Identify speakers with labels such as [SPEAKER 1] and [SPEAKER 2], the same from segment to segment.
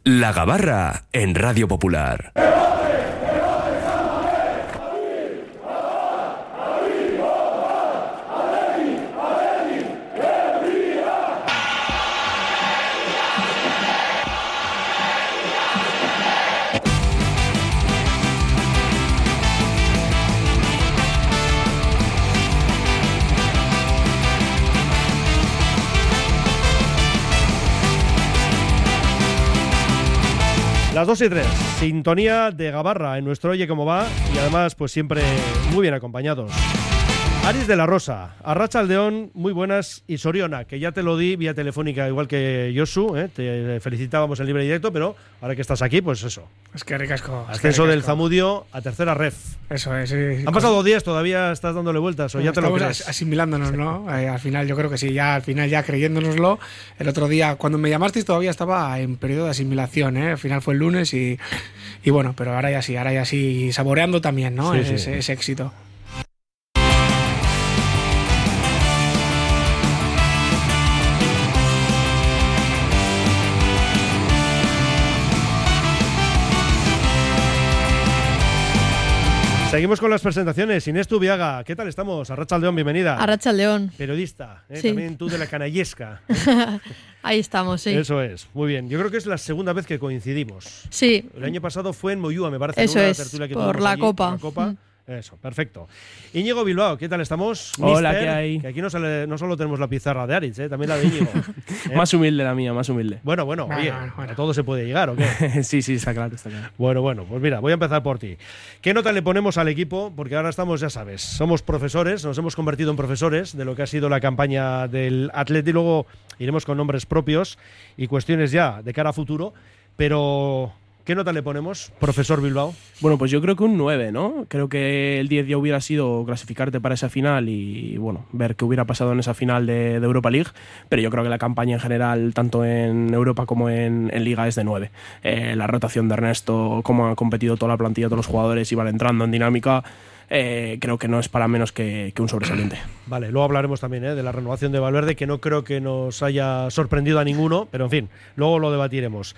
[SPEAKER 1] La Gabarra en Radio Popular.
[SPEAKER 2] Las 2:03, sintonía de Gabarra en nuestro Oye Cómo Va, y además pues siempre muy bien acompañados. Aris de la Rosa, Arratsaldeon, muy buenas, y Soriona, que ya te lo di vía telefónica igual que Josu, te felicitábamos en libre directo, pero ahora que estás aquí, pues eso.
[SPEAKER 3] Es que ricasco.
[SPEAKER 2] Ascenso del Zamudio a tercera ref.
[SPEAKER 3] Eso es.
[SPEAKER 2] Han pasado 2 días, todavía estás dándole vueltas, o ya te lo crees.
[SPEAKER 3] Estamos asimilándonos, ¿no? Al final yo creo que sí, ya al final ya creyéndonoslo. El otro día, cuando me llamasteis, todavía estaba en periodo de asimilación, Al final fue el lunes y bueno, pero ahora ya sí, saboreando también, ¿no?
[SPEAKER 2] Sí,
[SPEAKER 3] ese éxito.
[SPEAKER 2] Seguimos con las presentaciones. Inés Tubiaga, ¿qué tal estamos? Arratsaldeon, bienvenida.
[SPEAKER 4] Arratsaldeon.
[SPEAKER 2] Periodista,
[SPEAKER 4] Sí.
[SPEAKER 2] También tú de la canallesca.
[SPEAKER 4] Ahí estamos, sí.
[SPEAKER 2] Eso es, muy bien. Yo creo que es la segunda vez que coincidimos.
[SPEAKER 4] Sí.
[SPEAKER 2] El año pasado fue en Moyúa, me parece.
[SPEAKER 4] Eso
[SPEAKER 2] en una
[SPEAKER 4] es,
[SPEAKER 2] tertulia que
[SPEAKER 4] por
[SPEAKER 2] tuvimos
[SPEAKER 4] la
[SPEAKER 2] allí,
[SPEAKER 4] Copa.
[SPEAKER 2] por la Copa. Eso, perfecto. Íñigo Bilbao, ¿qué tal estamos?
[SPEAKER 5] Hola,
[SPEAKER 2] Mister,
[SPEAKER 5] ¿qué hay?
[SPEAKER 2] Que aquí no solo tenemos la pizarra de Aritz, también la de Íñigo.
[SPEAKER 5] Más humilde la mía, más humilde.
[SPEAKER 2] Bueno, oye, a todo se puede llegar, ¿o qué?
[SPEAKER 5] Sí, está claro.
[SPEAKER 2] Bueno, pues mira, voy a empezar por ti. ¿Qué nota le ponemos al equipo? Porque ahora estamos, ya sabes, somos profesores, nos hemos convertido en profesores de lo que ha sido la campaña del Atleti, y luego iremos con nombres propios y cuestiones ya de cara a futuro, pero ¿qué nota le ponemos, profesor Bilbao?
[SPEAKER 5] Bueno, pues yo creo que un 9, ¿no? Creo que el 10 ya hubiera sido clasificarte para esa final y, bueno, ver qué hubiera pasado en esa final de Europa League, pero yo creo que la campaña en general, tanto en Europa como en Liga, es de 9. La rotación de Ernesto, cómo ha competido toda la plantilla, todos los jugadores iban entrando en dinámica, creo que no es para menos que un sobresaliente.
[SPEAKER 2] Vale, luego hablaremos también de la renovación de Valverde, que no creo que nos haya sorprendido a ninguno, pero en fin, luego lo debatiremos.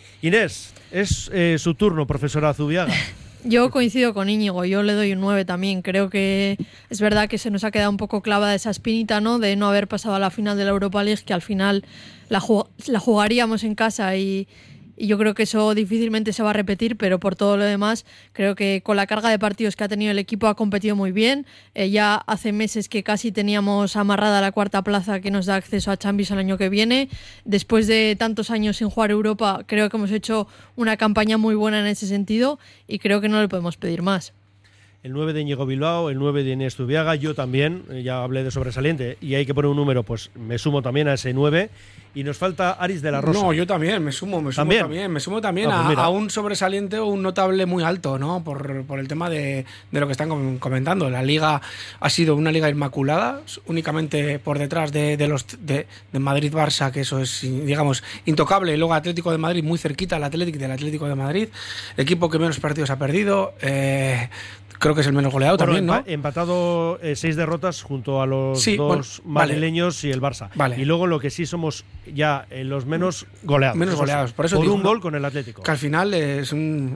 [SPEAKER 2] Inés, es su turno, profesora Zubiaga.
[SPEAKER 4] Yo coincido con Íñigo, yo le doy un 9 también. Creo que es verdad que se nos ha quedado un poco clavada esa espinita, ¿no? De no haber pasado a la final de la Europa League, que al final la jugaríamos en casa y yo creo que eso difícilmente se va a repetir, pero por todo lo demás creo que con la carga de partidos que ha tenido el equipo ha competido muy bien. Ya hace meses que casi teníamos amarrada la 4ª plaza que nos da acceso a Champions el año que viene. Después de tantos años sin jugar Europa, creo que hemos hecho una campaña muy buena en ese sentido y creo que no le podemos pedir más.
[SPEAKER 2] El 9 de Íñigo Bilbao, el 9 de Inés Zubiaga, yo también, ya hablé de sobresaliente y hay que poner un número, pues me sumo también a ese 9. Y nos falta Aris de la Rosa.
[SPEAKER 3] No, yo también, me sumo también a un sobresaliente o un notable muy alto, ¿no? Por el tema de lo que están comentando. La Liga ha sido una Liga inmaculada, únicamente por detrás de Madrid-Barça, que eso es, digamos, intocable. Y luego Atlético de Madrid, muy cerquita del Atlético de Madrid. Equipo que menos partidos ha perdido. Creo que es el menos goleado también, ¿no?
[SPEAKER 2] Empatado 6 derrotas junto a los dos madrileños y el Barça.
[SPEAKER 3] Vale.
[SPEAKER 2] Y luego lo que sí somos ya los menos goleados.
[SPEAKER 3] Menos goleados. Por eso
[SPEAKER 2] por
[SPEAKER 3] digo,
[SPEAKER 2] un gol con el Atlético.
[SPEAKER 3] Que al final es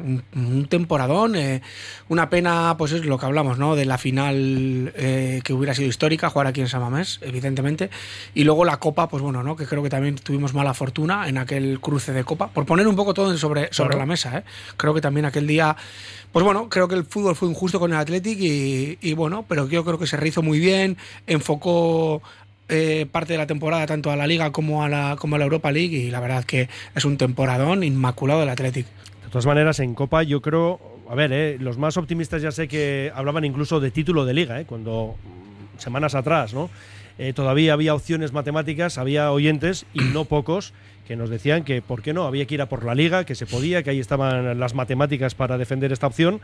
[SPEAKER 3] un temporadón. Una pena, pues es lo que hablamos, ¿no? De la final que hubiera sido histórica, jugar aquí en San Mamés, evidentemente. Y luego la Copa, pues bueno, ¿no? Que creo que también tuvimos mala fortuna en aquel cruce de Copa. Por poner un poco todo sobre la mesa, Creo que también aquel día, pues bueno, creo que el fútbol fue injusto con el Athletic y bueno, pero yo creo que se rehizo muy bien, enfocó parte de la temporada tanto a la Liga como a la Europa League y la verdad que es un temporadón inmaculado del Athletic.
[SPEAKER 2] De todas maneras, en Copa yo creo, a ver, los más optimistas ya sé que hablaban incluso de título de Liga, cuando semanas atrás, ¿no? Todavía había opciones matemáticas, había oyentes y no pocos que nos decían que por qué no, había que ir a por la Liga, que se podía, que ahí estaban las matemáticas para defender esta opción.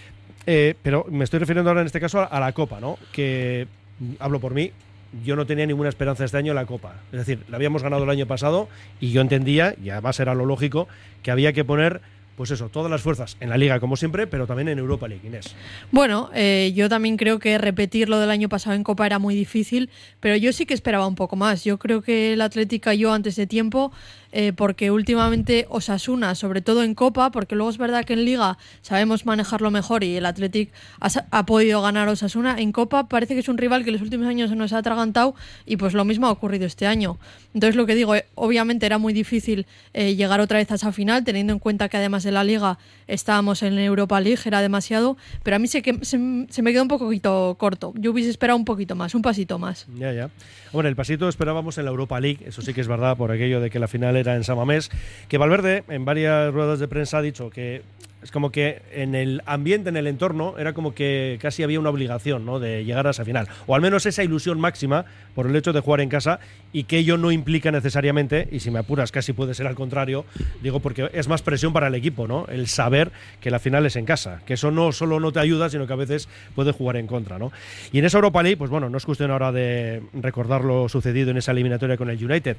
[SPEAKER 2] Pero me estoy refiriendo ahora en este caso a la Copa, ¿no? Que hablo por mí, yo no tenía ninguna esperanza este año en la Copa. Es decir, la habíamos ganado el año pasado y yo entendía, y además era lo lógico, que había que poner, pues eso, todas las fuerzas en la Liga como siempre, pero también en Europa League, Inés.
[SPEAKER 4] Bueno, yo también creo que repetir lo del año pasado en Copa era muy difícil, pero yo sí que esperaba un poco más. Yo creo que el Athletic cayó antes de tiempo. porque últimamente Osasuna, sobre todo en Copa, porque luego es verdad que en Liga sabemos manejarlo mejor y el Athletic ha podido ganar a Osasuna, en Copa parece que es un rival que en los últimos años se nos ha atragantado y pues lo mismo ha ocurrido este año. Entonces lo que digo, obviamente era muy difícil llegar otra vez a esa final, teniendo en cuenta que además de la Liga estábamos en Europa League, era demasiado, pero a mí se me quedó un poquito corto. Yo hubiese esperado un poquito más, un pasito más.
[SPEAKER 2] Ya. Bueno, el pasito esperábamos en la Europa League, eso sí que es verdad, por aquello de que la final era en San Mamés, que Valverde en varias ruedas de prensa ha dicho que es como que en el ambiente, en el entorno, era como que casi había una obligación, ¿no?, de llegar a esa final, o al menos esa ilusión máxima por el hecho de jugar en casa, y que ello no implica necesariamente, y si me apuras casi puede ser al contrario, digo, porque es más presión para el equipo, ¿no?, el saber que la final es en casa, que eso no solo no te ayuda, sino que a veces puede jugar en contra, ¿no? Y en esa Europa League, pues bueno, no es cuestión ahora de recordar lo sucedido en esa eliminatoria con el United,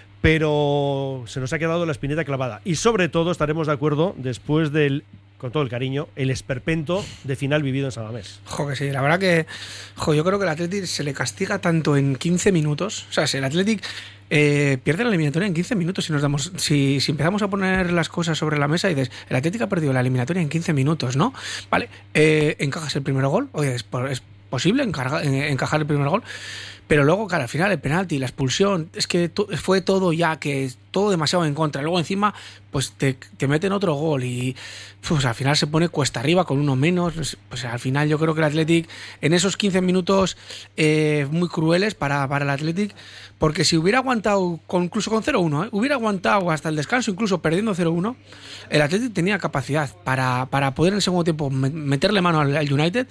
[SPEAKER 2] pero se nos ha quedado la espineta clavada, y sobre todo estaremos de acuerdo después del, con todo el cariño, el esperpento de final vivido en San Mamés.
[SPEAKER 3] Que sí, la verdad que yo creo que el Athletic se le castiga tanto en 15 minutos, o sea, si el Athletic pierde la eliminatoria en 15 minutos, si empezamos a poner las cosas sobre la mesa y dices, el Athletic ha perdido la eliminatoria en 15 minutos, ¿no? Vale, encajas el primer gol, oye, es posible encajar el primer gol, pero luego, claro, al final el penalti, la expulsión, es que fue todo ya, que todo demasiado en contra. Luego encima, pues te meten otro gol y pues al final se pone cuesta arriba con uno menos. Pues al final yo creo que el Athletic, en esos 15 minutos muy crueles para el Athletic, porque si hubiera aguantado, incluso con 0-1, hubiera aguantado hasta el descanso, incluso perdiendo 0-1, el Athletic tenía capacidad para poder en el segundo tiempo meterle mano al United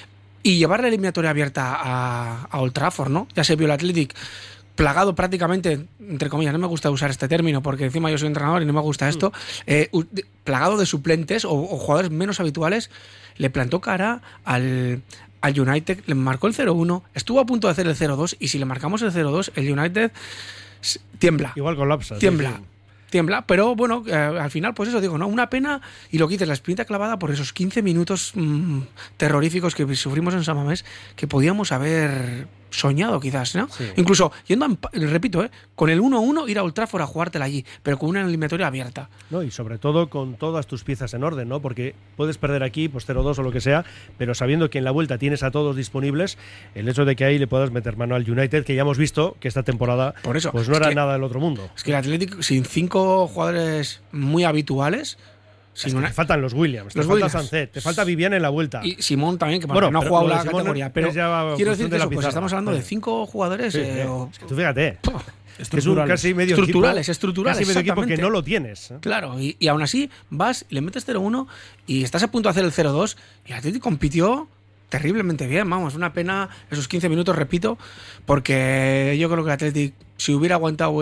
[SPEAKER 3] y llevar la eliminatoria abierta a Old Trafford, ¿no? Ya se vio el Athletic plagado prácticamente, entre comillas, no me gusta usar este término porque encima yo soy entrenador y no me gusta esto, plagado de suplentes o jugadores menos habituales, le plantó cara al United, le marcó el 0-1, estuvo a punto de hacer el 0-2 y si le marcamos el 0-2, el United tiembla.
[SPEAKER 2] Igual colapsa.
[SPEAKER 3] Tiembla.
[SPEAKER 2] Sí.
[SPEAKER 3] Tiembla, pero bueno, al final, pues eso digo, ¿no? Una pena, y lo quites, la espinita clavada por esos 15 minutos terroríficos que sufrimos en San Mamés, que podíamos haber soñado quizás, ¿no?
[SPEAKER 2] Sí.
[SPEAKER 3] Incluso yendo, repito, con el 1-1 ir a Old Trafford a jugártela allí, pero con una eliminatoria abierta.
[SPEAKER 2] No, y sobre todo con todas tus piezas en orden, ¿no? Porque puedes perder aquí, pues 0-2 o lo que sea, pero sabiendo que en la vuelta tienes a todos disponibles, el hecho de que ahí le puedas meter mano al United, que ya hemos visto que esta temporada
[SPEAKER 3] por eso,
[SPEAKER 2] pues no era nada del otro mundo.
[SPEAKER 3] Es que el Athletic, sin 5 jugadores muy habituales,
[SPEAKER 2] te faltan los Williams, te falta Sancet, te falta Vivian en la vuelta.
[SPEAKER 3] Y Simón también, que no ha jugado la categoría. Pero quiero decir que pues estamos hablando de 5 jugadores.
[SPEAKER 2] Sí, es que tú fíjate,
[SPEAKER 3] es un
[SPEAKER 2] casi medio
[SPEAKER 3] estructurales,
[SPEAKER 2] casi medio equipo que no lo tienes.
[SPEAKER 3] Claro, y aún así vas, le metes 0-1 y estás a punto de hacer el 0-2 y el Athletic compitió terriblemente bien, vamos, una pena esos 15 minutos, repito, porque yo creo que el Athletic, si hubiera aguantado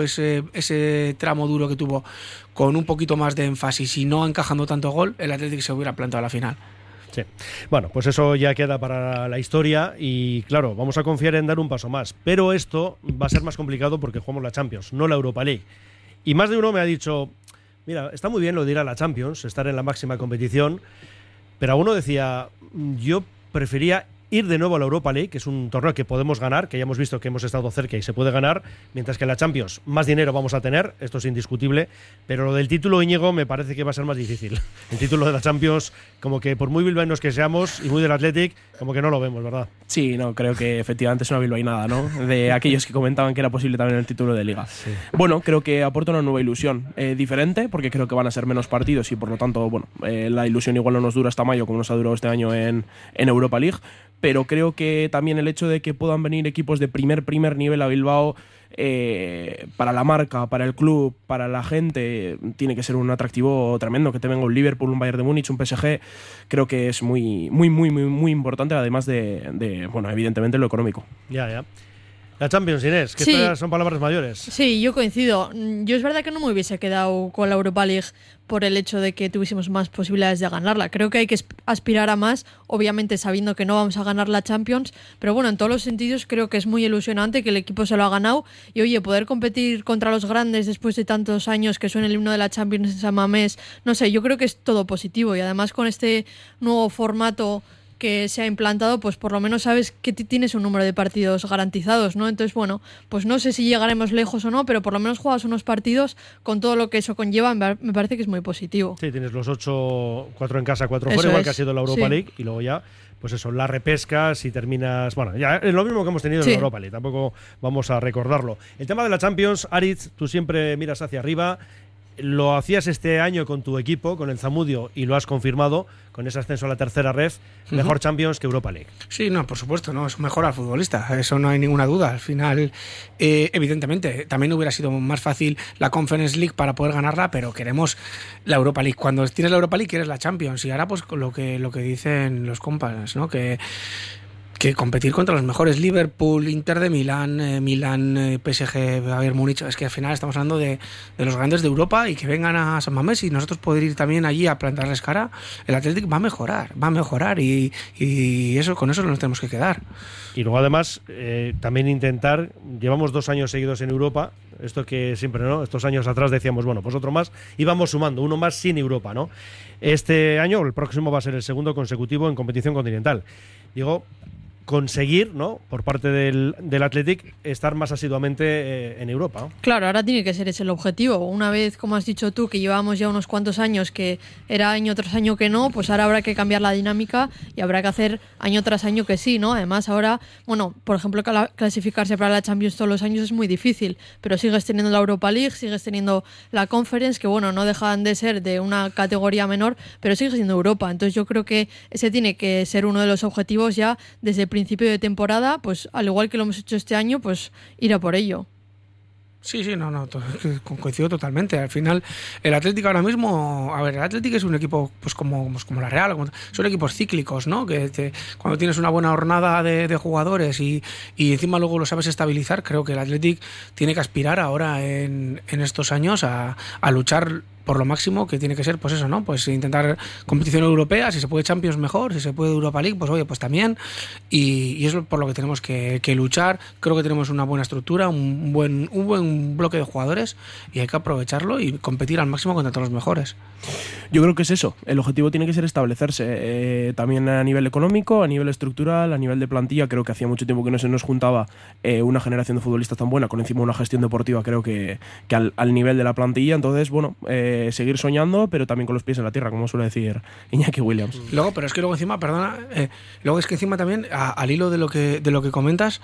[SPEAKER 3] ese tramo duro que tuvo con un poquito más de énfasis y no encajando tanto gol, el Athletic se hubiera plantado a la final.
[SPEAKER 2] Sí. Bueno, pues eso ya queda para la historia y claro, vamos a confiar en dar un paso más, pero esto va a ser más complicado porque jugamos la Champions, no la Europa League. Y más de uno me ha dicho, mira, está muy bien lo de ir a la Champions, estar en la máxima competición, pero a uno decía, yo prefería ir de nuevo a la Europa League, que es un torneo que podemos ganar, que ya hemos visto que hemos estado cerca y se puede ganar, mientras que en la Champions más dinero vamos a tener, esto es indiscutible, pero lo del título, Íñigo, me parece que va a ser más difícil. El título de la Champions, como que por muy bilbaínos que seamos y muy del Athletic, como que no lo vemos, ¿verdad?
[SPEAKER 5] Sí, no, creo que efectivamente es una bilbainada, ¿no? De aquellos que comentaban que era posible también el título de Liga.
[SPEAKER 2] Sí.
[SPEAKER 5] Bueno, creo que aporta una nueva ilusión, diferente, porque creo que van a ser menos partidos y por lo tanto, bueno, la ilusión igual no nos dura hasta mayo como nos ha durado este año en Europa League, pero creo que también el hecho de que puedan venir equipos de primer nivel a Bilbao, para la marca, para el club, para la gente, tiene que ser un atractivo tremendo. Que te venga un Liverpool, un Bayern de Múnich, un PSG, creo que es muy importante, además de bueno, evidentemente lo económico.
[SPEAKER 2] Ya. La Champions, Inés, que
[SPEAKER 4] sí.
[SPEAKER 2] Estas son palabras mayores.
[SPEAKER 4] Sí, yo coincido. Yo es verdad que no me hubiese quedado con la Europa League por el hecho de que tuviésemos más posibilidades de ganarla. Creo que hay que aspirar a más, obviamente sabiendo que no vamos a ganar la Champions, pero bueno, en todos los sentidos creo que es muy ilusionante que el equipo se lo ha ganado y oye, poder competir contra los grandes después de tantos años que suene el himno de la Champions en San Mamés, no sé, yo creo que es todo positivo y además con este nuevo formato que se ha implantado, pues por lo menos sabes que tienes un número de partidos garantizados, ¿no? Entonces, bueno, pues no sé si llegaremos lejos o no, pero por lo menos juegas unos partidos con todo lo que eso conlleva, me parece que es muy positivo.
[SPEAKER 2] Sí, tienes los 8, 4 en casa, 4 fuera,
[SPEAKER 4] Eso
[SPEAKER 2] igual
[SPEAKER 4] es,
[SPEAKER 2] que ha sido la Europa
[SPEAKER 4] sí.
[SPEAKER 2] League, y luego ya, pues eso, la repesca si terminas... Bueno, ya es lo mismo que hemos tenido en
[SPEAKER 4] Sí.
[SPEAKER 2] la Europa League, tampoco vamos a recordarlo. El tema de la Champions, Aritz, tú siempre miras hacia arriba. Lo hacías este año con tu equipo, con el Zamudio, y lo has confirmado con ese ascenso a la tercera ref. Mejor Champions que Europa League.
[SPEAKER 3] Sí, no, por supuesto, no, eso mejora al futbolista, eso no hay ninguna duda. Al final, evidentemente, también hubiera sido más fácil la Conference League para poder ganarla, pero queremos la Europa League. Cuando tienes la Europa League, quieres la Champions. Y ahora, pues, con lo que dicen los compas, ¿no? Que competir contra los mejores, Liverpool, Inter de Milán, Milán, PSG, Bayern Múnich, es que al final estamos hablando de los grandes de Europa, y que vengan a San Mamés y nosotros poder ir también allí a plantarles cara. El Athletic va a mejorar y eso, con eso nos tenemos que quedar.
[SPEAKER 2] Y luego además también intentar, llevamos 2 años seguidos en Europa, esto que siempre, ¿no? Estos años atrás decíamos, bueno, pues otro más, y vamos sumando, uno más sin Europa, ¿no? Este año, el próximo va a ser el segundo consecutivo en competición continental. Digo, conseguir, ¿no?, por parte del Athletic, estar más asiduamente en Europa, ¿no?
[SPEAKER 4] Claro, ahora tiene que ser ese el objetivo. Una vez, como has dicho tú, que llevamos ya unos cuantos años que era año tras año que no, pues ahora habrá que cambiar la dinámica y habrá que hacer año tras año que sí, ¿no? Además, ahora, bueno, por ejemplo, clasificarse para la Champions todos los años es muy difícil, pero sigues teniendo la Europa League, sigues teniendo la Conference, que bueno, no dejan de ser de una categoría menor, pero sigue siendo Europa. Entonces yo creo que ese tiene que ser uno de los objetivos ya desde el principio de temporada, pues al igual que lo hemos hecho este año, pues ir a por ello.
[SPEAKER 3] Sí, no, coincido totalmente. Al final, el Atlético ahora mismo, a ver, el Atlético es un equipo pues como la Real, son equipos cíclicos, ¿no? Que cuando tienes una buena jornada de jugadores y encima luego lo sabes estabilizar, creo que el Atlético tiene que aspirar ahora en estos años a luchar por lo máximo, que tiene que ser, pues eso, ¿no? Pues intentar competición europea, si se puede Champions mejor, si se puede Europa League, pues oye, pues también, y es por lo que tenemos que luchar. Creo que tenemos una buena estructura, un buen bloque de jugadores, y hay que aprovecharlo y competir al máximo contra todos los mejores.
[SPEAKER 5] Yo creo que es eso, el objetivo tiene que ser establecerse, también a nivel económico, a nivel estructural, a nivel de plantilla. Creo que hacía mucho tiempo que no se nos juntaba una generación de futbolistas tan buena, con encima una gestión deportiva, creo que al nivel de la plantilla. Entonces, bueno, seguir soñando, pero también con los pies en la tierra, como suele decir Iñaki Williams.
[SPEAKER 3] Pero es que luego encima, luego es que encima también, al hilo de lo que comentas,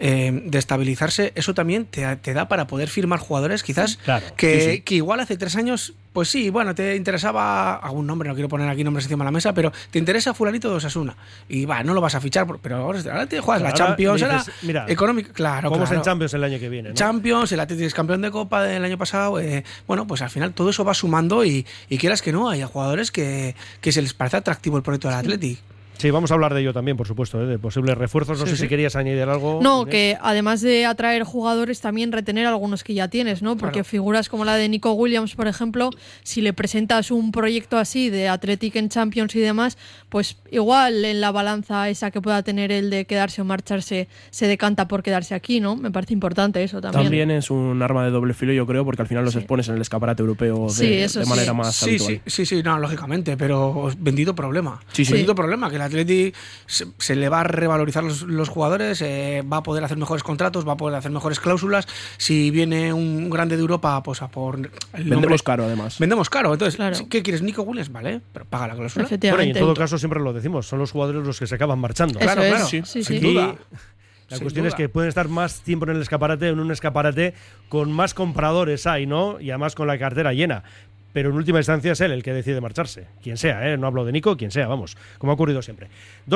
[SPEAKER 3] de estabilizarse, eso también te da para poder firmar jugadores, quizás,
[SPEAKER 2] claro,
[SPEAKER 3] que igual hace 3 años, pues sí, bueno, te interesaba algún nombre, no quiero poner aquí nombres encima de la mesa, pero te interesa fulanito de Osasuna, y no lo vas a fichar, pero ahora te juegas la Champions,
[SPEAKER 2] dices, mira,
[SPEAKER 3] económica, claro.
[SPEAKER 2] Vamos en Champions el año que viene, ¿no?
[SPEAKER 3] Champions, el Atlético es campeón de Copa del año pasado, bueno, pues al final todo eso va sumando, y quieras que no, haya jugadores que se les parece atractivo el proyecto del Atlético.
[SPEAKER 2] Sí, vamos a hablar de ello también, por supuesto, de posibles refuerzos. No sé si querías añadir algo.
[SPEAKER 4] No,
[SPEAKER 2] Inés.
[SPEAKER 4] que además de atraer jugadores, también retener algunos que ya tienes, ¿no? Porque figuras como la de Nico Williams, por ejemplo, si le presentas un proyecto así de Athletic en Champions y demás, pues igual en la balanza esa que pueda tener el de quedarse o marcharse, se decanta por quedarse aquí, ¿no? Me parece importante eso también.
[SPEAKER 5] También es un arma de doble filo, yo creo, porque al final los expones en el escaparate europeo de manera más habitual.
[SPEAKER 3] Sí, no, lógicamente, pero bendito problema.
[SPEAKER 5] Sí.
[SPEAKER 3] Bendito problema, que el Atleti se le va a revalorizar los jugadores, va a poder hacer mejores contratos, va a poder hacer mejores cláusulas. Si viene un grande de Europa, pues a por el
[SPEAKER 5] Vendemos
[SPEAKER 3] nombre,
[SPEAKER 5] caro, además.
[SPEAKER 3] Vendemos caro. Entonces,
[SPEAKER 4] claro.
[SPEAKER 3] ¿qué quieres? Nico Williams, vale, pero paga la cláusula.
[SPEAKER 2] Bueno, y en todo caso siempre lo decimos, son los jugadores los que se acaban marchando.
[SPEAKER 4] Eso
[SPEAKER 3] Claro,
[SPEAKER 4] es.
[SPEAKER 3] claro.
[SPEAKER 4] Sí.
[SPEAKER 3] Sin duda.
[SPEAKER 2] La cuestión es que pueden estar más tiempo en el escaparate, en un escaparate con más compradores hay, ¿no? Y además con la cartera llena. Pero en última instancia es él el que decide marcharse. Quien sea, no hablo de Nico, quien sea, vamos, como ha ocurrido siempre.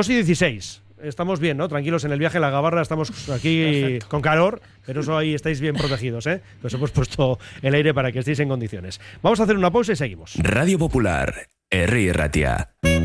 [SPEAKER 2] 2:16. Estamos bien, ¿no? Tranquilos en el viaje, en la Gabarra, estamos aquí Perfecto. Con calor, pero eso ahí estáis bien protegidos, ¿eh? Os hemos puesto el aire para que estéis en condiciones. Vamos a hacer una pausa y seguimos.
[SPEAKER 1] Radio Popular, Herri Ratia.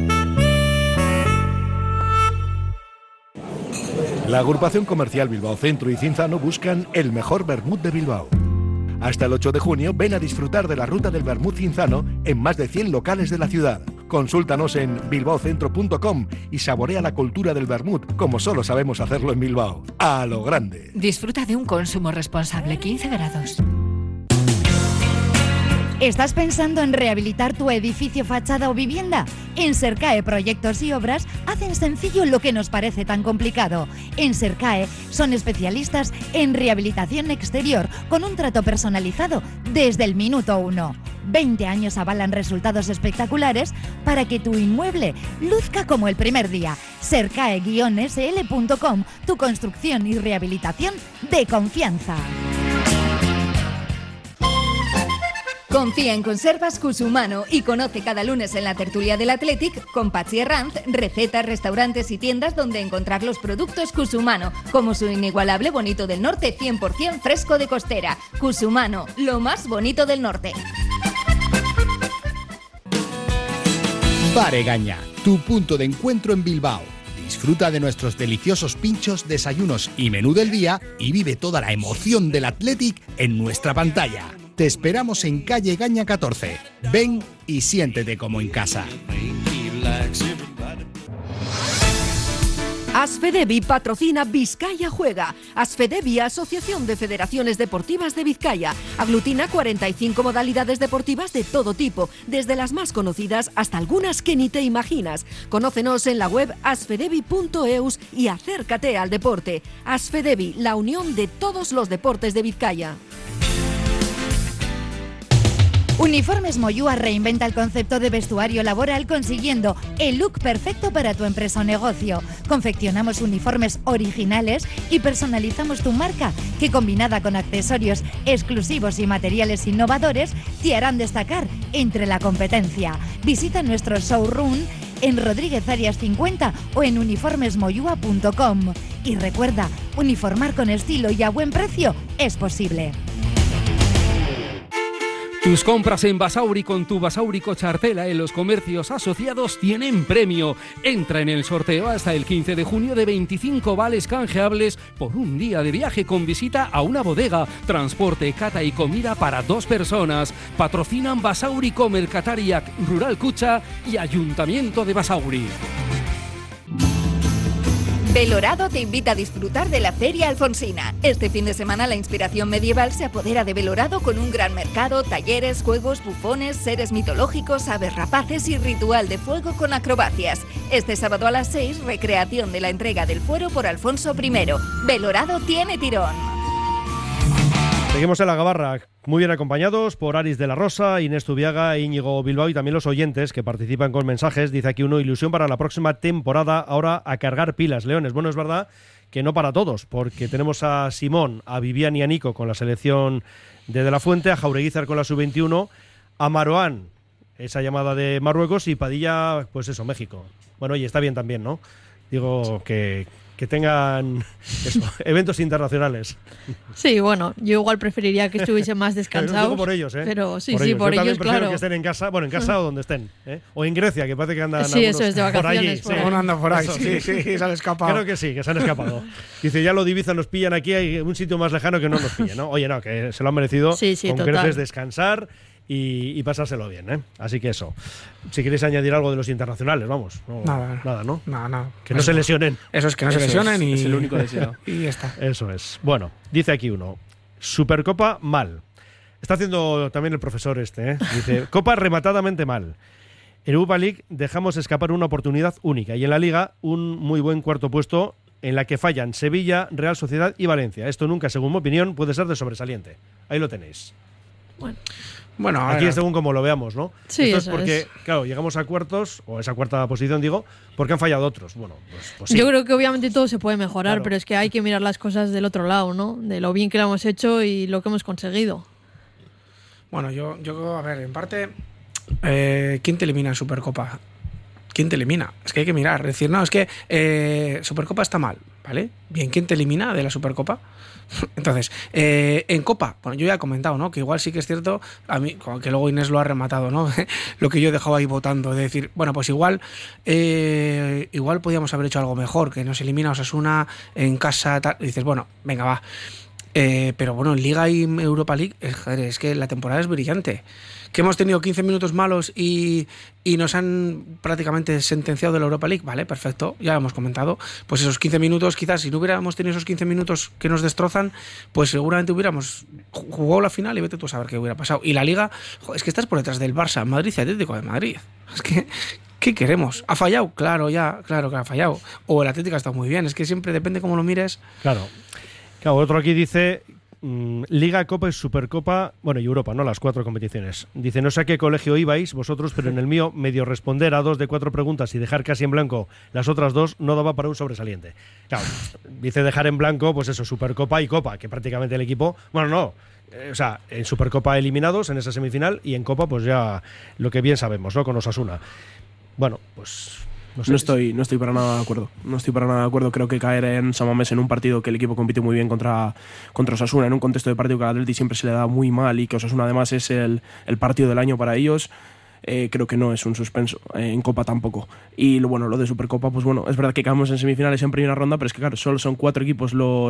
[SPEAKER 6] La agrupación comercial Bilbao Centro y Cinzano buscan el mejor vermut de Bilbao. Hasta el 8 de junio ven a disfrutar de la ruta del vermut cinzano en más de 100 locales de la ciudad. Consúltanos en bilbaocentro.com y saborea la cultura del vermut como solo sabemos hacerlo en Bilbao. ¡A lo grande!
[SPEAKER 7] Disfruta de un consumo responsable. 15 grados. ¿Estás pensando en rehabilitar tu edificio, fachada o vivienda? En Sercae Proyectos y Obras hacen sencillo lo que nos parece tan complicado. En Sercae son especialistas en rehabilitación exterior con un trato personalizado desde el minuto 1. 20 años avalan resultados espectaculares para que tu inmueble luzca como el primer día. Sercae-sl.com, tu construcción y rehabilitación de confianza.
[SPEAKER 8] Confía en Conservas Cusumano y conoce cada lunes en la tertulia del Athletic con Patxi Herranz recetas, restaurantes y tiendas donde encontrar los productos Cusumano, como su inigualable bonito del norte 100% fresco de costera. Cusumano, lo más bonito del norte.
[SPEAKER 9] Bar Egaña, tu punto de encuentro en Bilbao. Disfruta de nuestros deliciosos pinchos, desayunos y menú del día y vive toda la emoción del Athletic en nuestra pantalla. Te esperamos en calle Egaña 14. Ven y siéntete como en casa.
[SPEAKER 10] Asfedevi patrocina Vizcaya Juega. Asfedevi, Asociación de Federaciones Deportivas de Vizcaya. Aglutina 45 modalidades deportivas de todo tipo, desde las más conocidas hasta algunas que ni te imaginas. Conócenos en la web asfedevi.eus y acércate al deporte. Asfedevi, la unión de todos los deportes de Vizcaya.
[SPEAKER 7] Uniformes Moyúa reinventa el concepto de vestuario laboral consiguiendo el look perfecto para tu empresa o negocio. Confeccionamos uniformes originales y personalizamos tu marca, que combinada con accesorios exclusivos y materiales innovadores te harán destacar entre la competencia. Visita nuestro showroom en Rodríguez Arias 50 o en uniformesmoyua.com. Y recuerda, uniformar con estilo y a buen precio es posible.
[SPEAKER 11] Tus compras en Basauri con tu Basauri Cochartela en los comercios asociados tienen premio. Entra en el sorteo hasta el 15 de junio de 25 vales canjeables por un día de viaje con visita a una bodega, transporte, cata y comida para 2 personas. Patrocinan Basauri Comercatariac, Rural Cucha y Ayuntamiento de Basauri.
[SPEAKER 8] Belorado te invita a disfrutar de la Feria Alfonsina. Este fin de semana la inspiración medieval se apodera de Belorado con un gran mercado, talleres, juegos, bufones, seres mitológicos, aves rapaces y ritual de fuego con acrobacias. Este sábado a las 6, recreación de la entrega del fuero por Alfonso I. Belorado tiene tirón.
[SPEAKER 2] Seguimos en la Gabarra, muy bien acompañados por Aris de la Rosa, Inés Zubiaga, Íñigo Bilbao y también los oyentes que participan con mensajes. Dice aquí uno: ilusión para la próxima temporada, ahora a cargar pilas, Leones. Bueno, es verdad que no para todos, porque tenemos a Simón, a Vivian y a Nico con la selección de la Fuente, a Jaureguizar con la sub-21, a Maroán, esa llamada de Marruecos, y Padilla, pues eso, México. Bueno, oye, está bien también, ¿no? Digo que tengan eso, eventos internacionales.
[SPEAKER 4] Sí, bueno, yo igual preferiría que estuviesen más descansados.
[SPEAKER 2] Digo por ellos, ¿eh?
[SPEAKER 4] Pero sí,
[SPEAKER 2] por
[SPEAKER 4] sí,
[SPEAKER 2] ellos.
[SPEAKER 4] por
[SPEAKER 2] yo
[SPEAKER 4] ellos,
[SPEAKER 2] prefiero
[SPEAKER 4] claro.
[SPEAKER 2] que estén en casa, bueno, en casa o donde estén, ¿eh? O en Grecia, que parece que andan
[SPEAKER 4] sí, eso es, de vacaciones,
[SPEAKER 2] por allí.
[SPEAKER 3] Uno anda por ahí,
[SPEAKER 2] Eso,
[SPEAKER 3] sí, se han escapado.
[SPEAKER 2] Creo que sí, que se han escapado. Dice, ya lo de Ibiza nos pillan aquí, hay un sitio más lejano que no nos pille, ¿no? Oye, no, que se lo han merecido
[SPEAKER 4] sí,
[SPEAKER 2] con
[SPEAKER 4] total.
[SPEAKER 2] creces descansar y pasárselo bien, ¿eh? Así que eso. Si queréis añadir algo de los internacionales, vamos. No, nada, ¿no?
[SPEAKER 3] Nada.
[SPEAKER 2] Que no se lesionen.
[SPEAKER 3] Eso es, que no se lesionen y...
[SPEAKER 5] Es el único deseo.
[SPEAKER 3] Y ya está.
[SPEAKER 2] Eso es. Bueno, dice aquí uno. Supercopa mal. Está haciendo también el profesor este, ¿eh? Dice, Copa rematadamente mal. En Europa League dejamos escapar una oportunidad única y en la Liga un muy buen cuarto puesto en la que fallan Sevilla, Real Sociedad y Valencia. Esto nunca, según mi opinión, puede ser de sobresaliente. Ahí lo tenéis.
[SPEAKER 3] Bueno,
[SPEAKER 2] aquí es según como lo veamos, ¿no?
[SPEAKER 4] Sí,
[SPEAKER 2] esto
[SPEAKER 4] eso
[SPEAKER 2] es porque,
[SPEAKER 4] es.
[SPEAKER 2] claro, llegamos a cuartos, o esa cuarta posición, digo, porque han fallado otros. Bueno, pues sí.
[SPEAKER 4] Yo creo que obviamente todo se puede mejorar,
[SPEAKER 2] Claro.
[SPEAKER 4] pero es que hay que mirar las cosas del otro lado, ¿no? De lo bien que lo hemos hecho y lo que hemos conseguido.
[SPEAKER 3] Bueno, yo a ver, en parte, ¿quién te elimina en Supercopa? ¿Quién te elimina? Es que hay que mirar. Es decir, no, es que Supercopa está mal, ¿vale? Bien, ¿quién te elimina de la Supercopa? Entonces, en Copa, bueno, yo ya he comentado, ¿no? Que igual sí que es cierto, a mí, que luego Inés lo ha rematado, ¿no? Lo que yo he dejado ahí votando, de decir, bueno, pues igual podíamos haber hecho algo mejor, que nos elimina Osasuna en casa, tal. Y dices, bueno, venga, va. Pero bueno, en Liga y Europa League, es que la temporada es brillante. que hemos tenido 15 minutos malos y nos han prácticamente sentenciado de la Europa League, vale, perfecto, ya lo hemos comentado, pues esos 15 minutos, quizás si no hubiéramos tenido esos 15 minutos que nos destrozan, pues seguramente hubiéramos jugado la final y vete tú a saber qué hubiera pasado. Y la Liga, es que estás por detrás del Barça, Madrid y Atlético de Madrid. Es que, ¿qué queremos? ¿Ha fallado? Claro que ha fallado. O el Atlético ha estado muy bien, es que siempre depende cómo lo mires.
[SPEAKER 2] Claro, otro aquí dice... Liga, Copa y Supercopa, bueno, y Europa, ¿no? Las 4 competiciones. Dice, no sé a qué colegio ibais vosotros, pero en el mío medio responder a 2 de 4 preguntas y dejar casi en blanco las otras 2 no daba para un sobresaliente. Claro, dice dejar en blanco, pues eso, Supercopa y Copa, que prácticamente el equipo, bueno, no, o sea, en Supercopa eliminados en esa semifinal y en Copa pues ya lo que bien sabemos, ¿no? Con Osasuna. Bueno, pues...
[SPEAKER 5] No estoy para nada de acuerdo. No estoy para nada de acuerdo. Creo que caer en San Mamés en un partido que el equipo compite muy bien contra Osasuna, en un contexto de partido que al Atleti siempre se le da muy mal y que Osasuna además es el partido del año para ellos, creo que no es un suspenso. En Copa tampoco. Y lo de Supercopa, pues bueno, es verdad que quedamos en semifinales en primera ronda, pero es que claro, solo son 4 equipos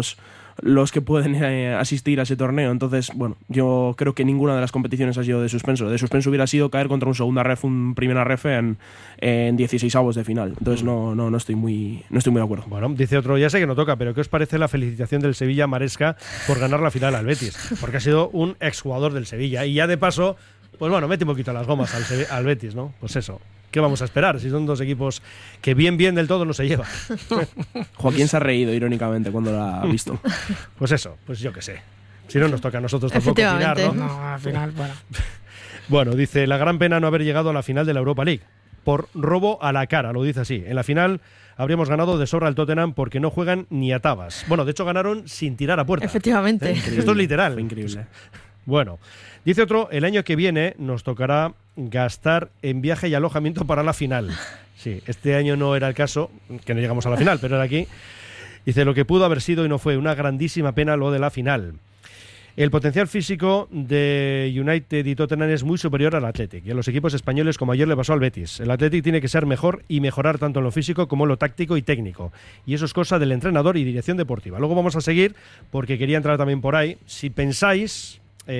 [SPEAKER 5] los que pueden asistir a ese torneo. Entonces, bueno, yo creo que ninguna de las competiciones ha sido de suspenso. De suspenso hubiera sido caer contra un segunda ref, un primera ref en 16avos de final. Entonces no estoy muy de acuerdo.
[SPEAKER 2] Bueno, dice otro, ya sé que no toca, pero ¿qué os parece la felicitación del Sevilla a Maresca por ganar la final al Betis? Porque ha sido un exjugador del Sevilla. Y ya de paso, pues bueno, mete un poquito las gomas al Betis, ¿no? Pues eso. ¿Qué vamos a esperar? Si son 2 equipos que bien del todo no se llevan.
[SPEAKER 5] Joaquín se ha reído irónicamente cuando lo ha visto.
[SPEAKER 2] Pues eso, pues yo qué sé. Si no nos toca a nosotros tampoco opinar, ¿no?
[SPEAKER 3] No, al final, bueno.
[SPEAKER 2] Bueno, dice, la gran pena no haber llegado a la final de la Europa League. Por robo a la cara, lo dice así. En la final habríamos ganado de sobra al Tottenham porque no juegan ni a tabas. Bueno, de hecho ganaron sin tirar a puerta.
[SPEAKER 4] Efectivamente.
[SPEAKER 2] Esto es literal.
[SPEAKER 5] Fue increíble.
[SPEAKER 2] Bueno, dice otro, el año que viene nos tocará gastar en viaje y alojamiento para la final. Sí, este año no era el caso, que no llegamos a la final, pero era aquí. Dice, lo que pudo haber sido y no fue, una grandísima pena lo de la final. El potencial físico de United y Tottenham es muy superior al Athletic y a los equipos españoles, como ayer le pasó al Betis. El Athletic tiene que ser mejor y mejorar tanto en lo físico como en lo táctico y técnico. Y eso es cosa del entrenador y dirección deportiva. Luego vamos a seguir porque quería entrar también por ahí. Si pensáis,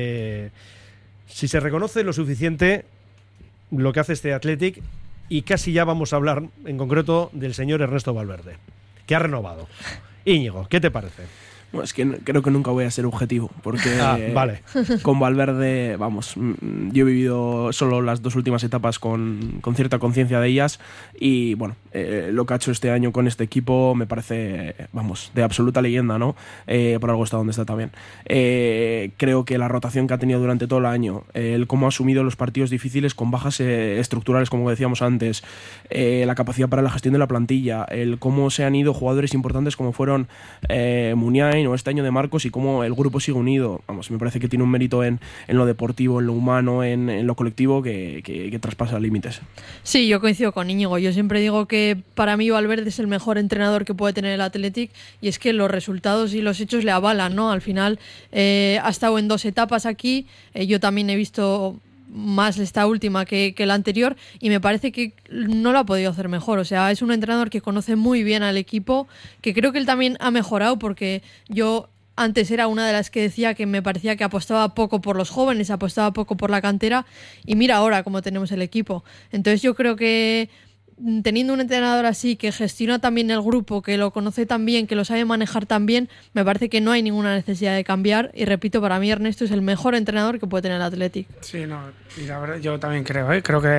[SPEAKER 2] si se reconoce lo suficiente lo que hace este Athletic, y casi ya vamos a hablar en concreto del señor Ernesto Valverde, que ha renovado. Íñigo, ¿qué te parece?
[SPEAKER 5] Bueno, es que creo que nunca voy a ser objetivo, porque
[SPEAKER 2] vale.
[SPEAKER 5] Con Valverde, vamos, yo he vivido solo las 2 últimas etapas con cierta conciencia de ellas y bueno, lo que ha hecho este año con este equipo me parece, vamos, de absoluta leyenda, ¿no? Por algo está donde está también. Creo que la rotación que ha tenido durante todo el año, el cómo ha asumido los partidos difíciles con bajas estructurales, como decíamos antes, la capacidad para la gestión de la plantilla, el cómo se han ido jugadores importantes como fueron Muniain o este año de Marcos y cómo el grupo sigue unido. Vamos, me parece que tiene un mérito en lo deportivo, en lo humano, en lo colectivo que traspasa límites.
[SPEAKER 4] Sí, yo coincido con Íñigo. Yo siempre digo que para mí Valverde es el mejor entrenador que puede tener el Athletic y es que los resultados y los hechos le avalan, ¿no? Al final ha estado en 2 etapas aquí. Yo también he visto más esta última que la anterior y me parece que no lo ha podido hacer mejor. O sea, es un entrenador que conoce muy bien al equipo, que creo que él también ha mejorado, porque yo antes era una de las que decía que me parecía que apostaba poco por los jóvenes, apostaba poco por la cantera, y mira ahora cómo tenemos el equipo. Entonces yo creo que teniendo un entrenador así, que gestiona también el grupo, que lo conoce tan bien, que lo sabe manejar tan bien, me parece que no hay ninguna necesidad de cambiar. Y repito, para mí Ernesto es el mejor entrenador que puede tener el Athletic.
[SPEAKER 3] Sí, no, y la verdad yo también creo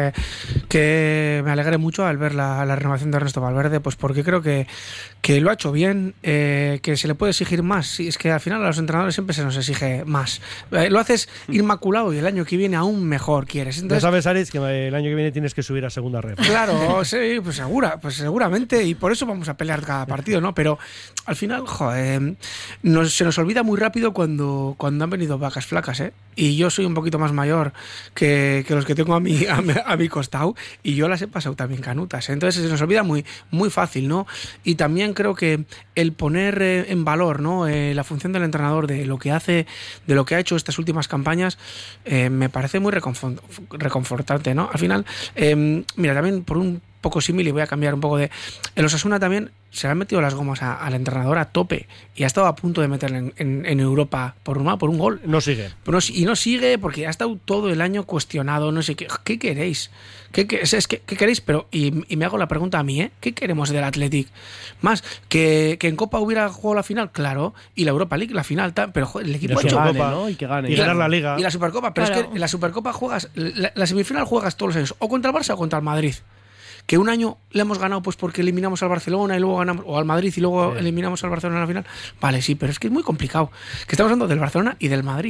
[SPEAKER 3] que me alegré mucho al ver la renovación de Ernesto Valverde, pues porque creo que lo ha hecho bien, que se le puede exigir más. Sí, es que al final a los entrenadores siempre se nos exige más. Lo haces inmaculado y el año que viene aún mejor quieres. Entonces,
[SPEAKER 2] ya sabes, Aritz, que el año que viene tienes que subir a segunda red.
[SPEAKER 3] Claro, sí, pues seguramente, y por eso vamos a pelear cada partido, ¿no? Pero al final, joder, se nos olvida muy rápido cuando han venido vacas flacas, ¿eh? Y yo soy un poquito más mayor que los que tengo a mi costado, y yo las he pasado también canutas, ¿eh? Entonces se nos olvida muy, muy fácil, ¿no? Y también creo que el poner en valor, ¿no? La función del entrenador, de lo que hace, de lo que ha hecho estas últimas campañas, me parece muy reconfortante, ¿no? Al final, mira, también por un poco símil y voy a cambiar un poco de... El Osasuna también se le han metido las gomas al entrenador a tope y ha estado a punto de meterle en Europa por un gol.
[SPEAKER 2] No sigue.
[SPEAKER 3] Y no sigue porque ha estado todo el año cuestionado, no sé qué. ¿Qué queréis? ¿Qué queréis? Pero, y me hago la pregunta a mí, ¿qué queremos del Athletic? Más, que en Copa hubiera jugado la final, claro, y la Europa League, la final, pero joder, el equipo ha hecho
[SPEAKER 2] Copa,
[SPEAKER 5] ¿no? Y que gane.
[SPEAKER 2] Y ganar la Liga.
[SPEAKER 3] Y la Supercopa, pero
[SPEAKER 4] Claro.
[SPEAKER 3] es que en la Supercopa juegas, la semifinal juegas todos los años, o contra el Barça o contra el Madrid. Que un año le hemos ganado pues porque eliminamos al Barcelona y luego ganamos, o al Madrid y luego eliminamos al Barcelona en la final. Vale, sí, pero es que es muy complicado. Que estamos hablando del Barcelona y del Madrid.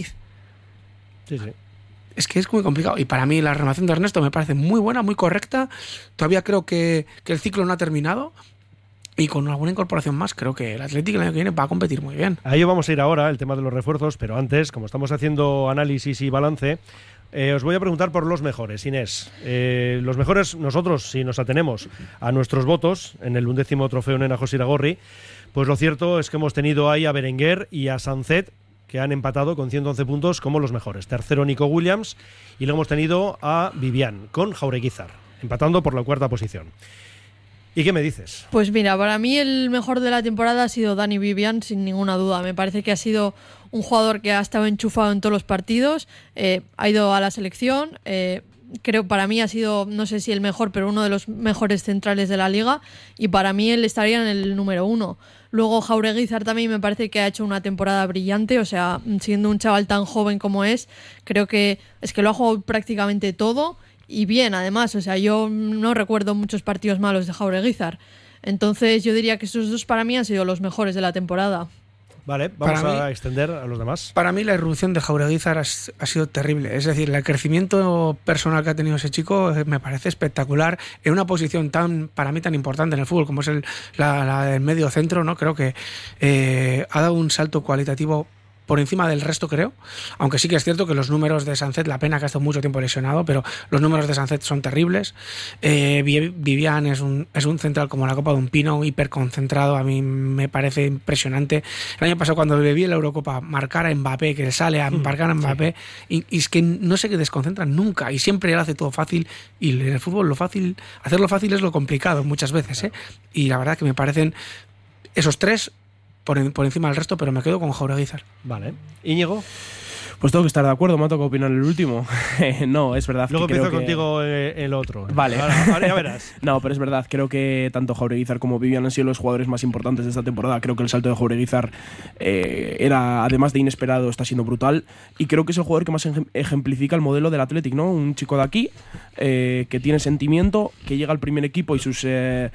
[SPEAKER 2] Sí, sí.
[SPEAKER 3] Es que es muy complicado. Y para mí la renovación de Ernesto me parece muy buena, muy correcta. Todavía creo que el ciclo no ha terminado. Y con alguna incorporación más, creo que el Atlético el año que viene va a competir muy bien.
[SPEAKER 2] A ello vamos a ir ahora, el tema de los refuerzos, pero antes, como estamos haciendo análisis y balance, os voy a preguntar por los mejores, Inés. Los mejores, nosotros, si nos atenemos a nuestros votos en el 11º trofeo Nena José Iragorri, pues lo cierto es que hemos tenido ahí a Berenguer y a Sancet, que han empatado con 111 puntos como los mejores. Tercero, Nico Williams, y luego hemos tenido a Vivian con Jaureguizar, empatando por la 4ª posición. ¿Y qué me dices?
[SPEAKER 4] Pues mira, para mí el mejor de la temporada ha sido Dani Vivian, sin ninguna duda. Me parece que ha sido un jugador que ha estado enchufado en todos los partidos, ha ido a la selección, creo para mí ha sido, no sé si el mejor, pero uno de los mejores centrales de la liga, y para mí él estaría en el número 1. Luego Jaureguizar también me parece que ha hecho una temporada brillante, o sea, siendo un chaval tan joven como creo que es que lo ha jugado prácticamente todo. Y bien, además, o sea, yo no recuerdo muchos partidos malos de Jaureguizar. Entonces yo diría que esos dos para mí han sido los mejores de la temporada.
[SPEAKER 2] Vale, vamos a extender a los demás.
[SPEAKER 3] Para mí la irrupción de Jaureguizar ha sido terrible. Es decir, el crecimiento personal que ha tenido ese chico me parece espectacular en una posición para mí tan importante en el fútbol como es la del medio centro, ¿no? Creo que ha dado un salto cualitativo por encima del resto, creo, aunque sí que es cierto que los números de Sancet, la pena que ha estado mucho tiempo lesionado, pero los números de Sancet son terribles. Vivian es un central como la copa de un pino, hiperconcentrado, a mí me parece impresionante. El año pasado cuando le vi en la Eurocopa marcar a Mbappé, que sale a marcar a Mbappé, y es que no se desconcentran nunca, y siempre él hace todo fácil, y en el fútbol hacerlo fácil es lo complicado muchas veces, y la verdad que me parecen esos tres por encima del resto, pero me quedo con Jaureguizar.
[SPEAKER 2] Vale. ¿Íñigo?
[SPEAKER 5] Pues tengo que estar de acuerdo, me ha tocado opinar el último. No, es verdad.
[SPEAKER 2] Luego
[SPEAKER 5] que
[SPEAKER 2] empiezo contigo el otro.
[SPEAKER 5] Vale.
[SPEAKER 2] Ahora ya verás.
[SPEAKER 5] No, pero es verdad, creo que tanto Jaureguizar como Vivian han sido los jugadores más importantes de esta temporada. Creo que el salto de Jaureguizar era, además de inesperado, está siendo brutal. Y creo que es el jugador que más ejemplifica el modelo del Athletic, ¿no? Un chico de aquí que tiene sentimiento, que llega al primer equipo y sus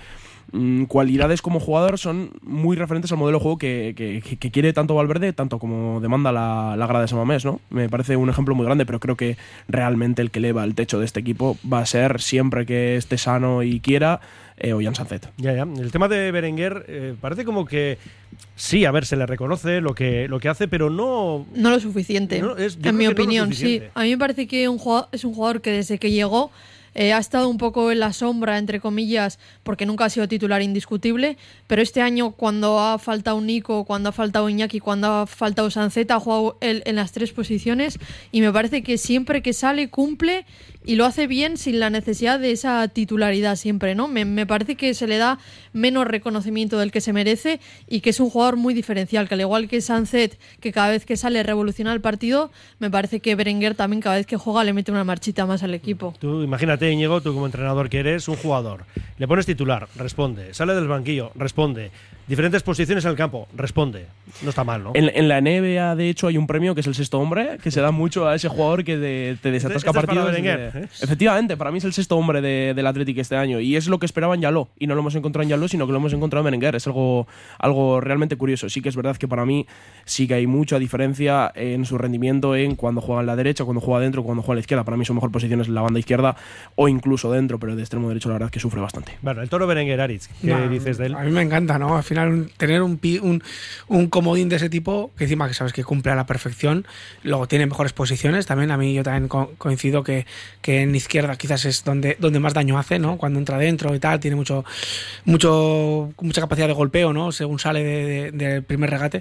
[SPEAKER 5] cualidades como jugador son muy referentes al modelo de juego que quiere tanto Valverde, tanto como demanda la grada de San Mamés, ¿no? Me parece un ejemplo muy grande, pero creo que realmente el que eleva el techo de este equipo va a ser, siempre que esté sano y quiera, Ollán Sancet.
[SPEAKER 2] Ya. El tema de Berenguer parece como que sí, a ver, se le reconoce lo que hace, pero no
[SPEAKER 4] lo suficiente, en mi opinión. Sí, a mí me parece que es un jugador que desde que llegó ha estado un poco en la sombra, entre comillas, porque nunca ha sido titular indiscutible, pero este año, cuando ha faltado Nico, cuando ha faltado Iñaki, cuando ha faltado Sancet, ha jugado él en las 3 posiciones, y me parece que siempre que sale cumple y lo hace bien sin la necesidad de esa titularidad siempre, ¿no? Me parece que se le da menos reconocimiento del que se merece y que es un jugador muy diferencial, que al igual que Sancet, que cada vez que sale revoluciona el partido, me parece que Berenguer también cada vez que juega le mete una marchita más al equipo.
[SPEAKER 2] Tú imagínate, Íñigo, tú como entrenador que eres, un jugador, le pones titular, responde, sale del banquillo, responde, diferentes posiciones en el campo, responde. No está mal, ¿no?
[SPEAKER 5] En la NBA, de hecho, hay un premio que es el sexto hombre, que se da mucho a ese jugador que te desatasca partidos. Efectivamente, para mí es el sexto hombre del Athletic este año, y es lo que esperaba en Yaló, y no lo hemos encontrado en Yaló, sino que lo hemos encontrado en Berenguer. Es algo realmente curioso. Sí que es verdad que para mí sí que hay mucha diferencia en su rendimiento en cuando juega en la derecha, cuando juega dentro, cuando juega a la izquierda. Para mí su mejor posición es la banda izquierda o incluso dentro, pero de extremo derecho la verdad que sufre bastante.
[SPEAKER 2] Bueno, el Toro Berenguer, Aritz, ¿qué dices de él?
[SPEAKER 3] A mí me encanta, ¿no? Al final tener un comodín de ese tipo, que encima que sabes que cumple a la perfección, luego tiene mejores posiciones. También a mí yo también coincido que en izquierda quizás es donde más daño hace, ¿no? Cuando entra dentro y tal, tiene mucha capacidad de golpeo, ¿no? Según sale del primer regate.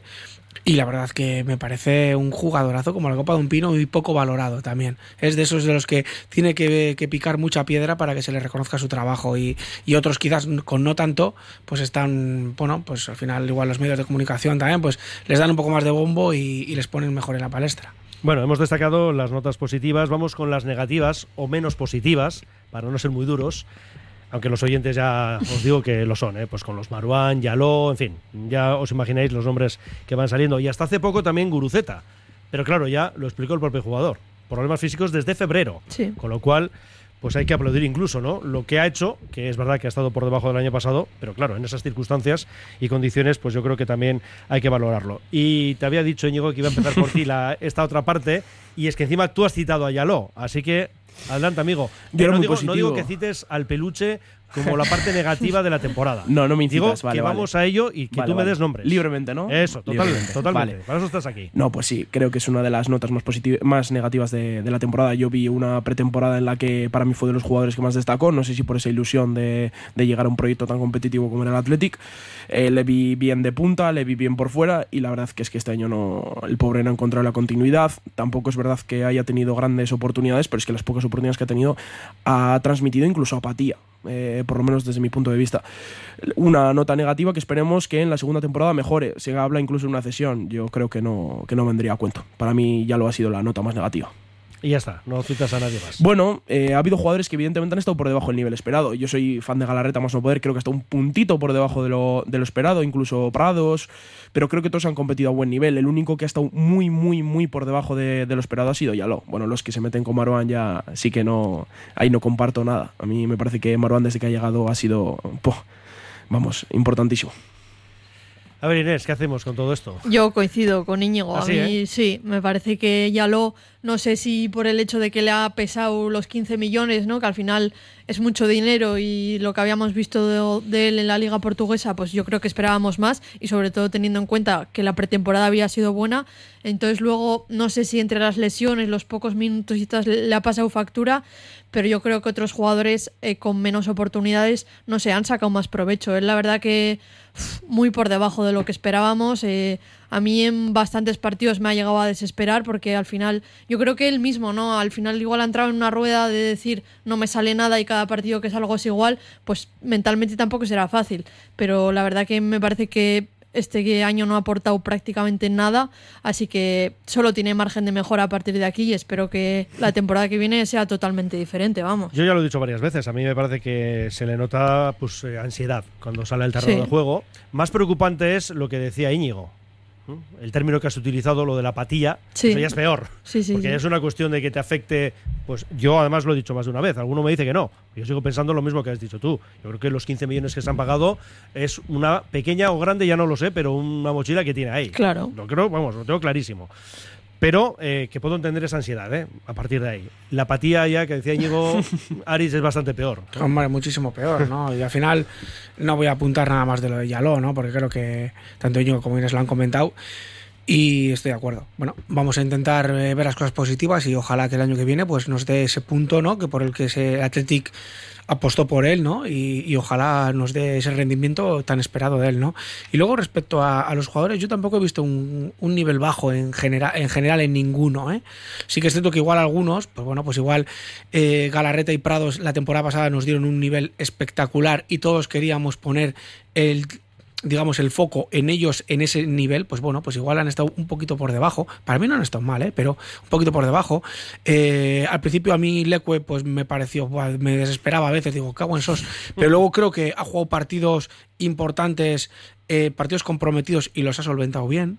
[SPEAKER 3] Y la verdad que me parece un jugadorazo como la copa de un pino y poco valorado también. Es de esos de los que tiene que picar mucha piedra para que se le reconozca su trabajo y otros quizás con no tanto, pues están, bueno, pues al final igual los medios de comunicación también pues les dan un poco más de bombo y les ponen mejor en la palestra.
[SPEAKER 2] Bueno, hemos destacado las notas positivas, vamos con las negativas o menos positivas, para no ser muy duros. Aunque los oyentes ya os digo que lo son, pues con los Marouane, Yaló, en fin, ya os imagináis los nombres que van saliendo. Y hasta hace poco también Guruceta. Pero claro, ya lo explicó el propio jugador. Problemas físicos desde febrero.
[SPEAKER 4] Sí.
[SPEAKER 2] Con lo cual, pues hay que aplaudir incluso, ¿no? Lo que ha hecho, que es verdad que ha estado por debajo del año pasado, pero claro, en esas circunstancias y condiciones, pues yo creo que también hay que valorarlo. Y te había dicho, Íñigo, que iba a empezar por ti esta otra parte, y es que encima tú has citado a Yaló, así que adelante, amigo.
[SPEAKER 5] Yo
[SPEAKER 2] no digo que cites al peluche como la parte negativa de la temporada.
[SPEAKER 5] No me incitas,
[SPEAKER 2] digo que vamos a ello y que tú me des nombres.
[SPEAKER 5] Libremente, ¿no?
[SPEAKER 2] Eso, totalmente.
[SPEAKER 5] Vale.
[SPEAKER 2] Para eso estás aquí.
[SPEAKER 5] No, pues sí, creo que es una de las notas más negativas de la temporada. Yo vi una pretemporada en la que para mí fue de los jugadores que más destacó, no sé si por esa ilusión de llegar a un proyecto tan competitivo como era el Athletic. Le vi bien de punta, le vi bien por fuera y la verdad que es que este año el pobre no ha encontrado la continuidad. Tampoco es verdad que haya tenido grandes oportunidades, pero es que las pocas oportunidades que ha tenido ha transmitido incluso apatía. Por lo menos desde mi punto de vista. Una nota negativa que esperemos que en la segunda temporada mejore. Se habla incluso de una cesión. Yo creo que no vendría a cuento. Para mí ya lo ha sido la nota más negativa.
[SPEAKER 2] Y ya está, no citas a nadie más.
[SPEAKER 5] Bueno, ha habido jugadores que evidentemente han estado por debajo del nivel esperado. Yo soy fan de Galarreta más no poder, creo que está un puntito por debajo de lo esperado, incluso Prados, pero creo que todos han competido a buen nivel. El único que ha estado muy, muy, muy por debajo de lo esperado ha sido Yaló. Bueno, los que se meten con Marouane ya sí que no, ahí no comparto nada. A mí me parece que Marouane desde que ha llegado ha sido, importantísimo.
[SPEAKER 2] A ver, Inés, ¿qué hacemos con todo esto?
[SPEAKER 4] Yo coincido con Íñigo.
[SPEAKER 2] ¿Ah,
[SPEAKER 4] a
[SPEAKER 2] sí,
[SPEAKER 4] mí sí, me parece que Yaló, no sé si por el hecho de que le ha pesado los 15 millones, ¿no? Que al final es mucho dinero y lo que habíamos visto de él en la Liga Portuguesa, pues yo creo que esperábamos más y sobre todo teniendo en cuenta que la pretemporada había sido buena. Entonces luego, no sé si entre las lesiones, los pocos minutos y tal, le ha pasado factura, pero yo creo que otros jugadores con menos oportunidades, no sé, han sacado más provecho. Es la verdad que muy por debajo de lo que esperábamos. A mí en bastantes partidos me ha llegado a desesperar porque al final, yo creo que él mismo, ¿no? Al final igual ha entrado en una rueda de decir no me sale nada y cada partido que salgo es igual, pues mentalmente tampoco será fácil. Pero la verdad que me parece que este año no ha aportado prácticamente nada, así que solo tiene margen de mejora a partir de aquí y espero que la temporada que viene sea totalmente diferente, vamos.
[SPEAKER 2] Yo ya lo he dicho varias veces, a mí me parece que se le nota ansiedad cuando sale al terreno de juego. Más preocupante es lo que decía Íñigo. El término que has utilizado, lo de la apatía, eso ya es peor. Porque es una cuestión de que te afecte. Pues yo además lo he dicho más de una vez. Alguno me dice que no. Yo sigo pensando lo mismo que has dicho tú. Yo creo que los 15 millones que se han pagado es una pequeña o grande, ya no lo sé, pero una mochila que tiene ahí.
[SPEAKER 4] Claro.
[SPEAKER 2] Lo tengo clarísimo. Pero que puedo entender esa ansiedad, a partir de ahí. La apatía ya que decía Íñigo, Aris, es bastante peor.
[SPEAKER 3] Hombre, muchísimo peor, ¿no? Y al final no voy a apuntar nada más de lo de Yaló, ¿no? Porque creo que tanto Íñigo como Inés lo han comentado y estoy de acuerdo. Bueno, vamos a intentar ver las cosas positivas y ojalá que el año que viene pues nos dé ese punto, ¿no? Que por el que el Athletic apostó por él, ¿no? Y ojalá nos dé ese rendimiento tan esperado de él, ¿no? Y luego respecto a los jugadores, yo tampoco he visto un nivel bajo en general en ninguno, ¿eh? Sí que es cierto que igual algunos, pues bueno, pues igual Galarreta y Prados la temporada pasada nos dieron un nivel espectacular y todos queríamos poner el foco en ellos en ese nivel, pues bueno, pues igual han estado un poquito por debajo. Para mí no han estado mal, pero un poquito por debajo. Al principio a mí Leque pues me pareció, me desesperaba a veces, digo, cago en sos. Pero luego creo que ha jugado partidos importantes, partidos comprometidos y los ha solventado bien.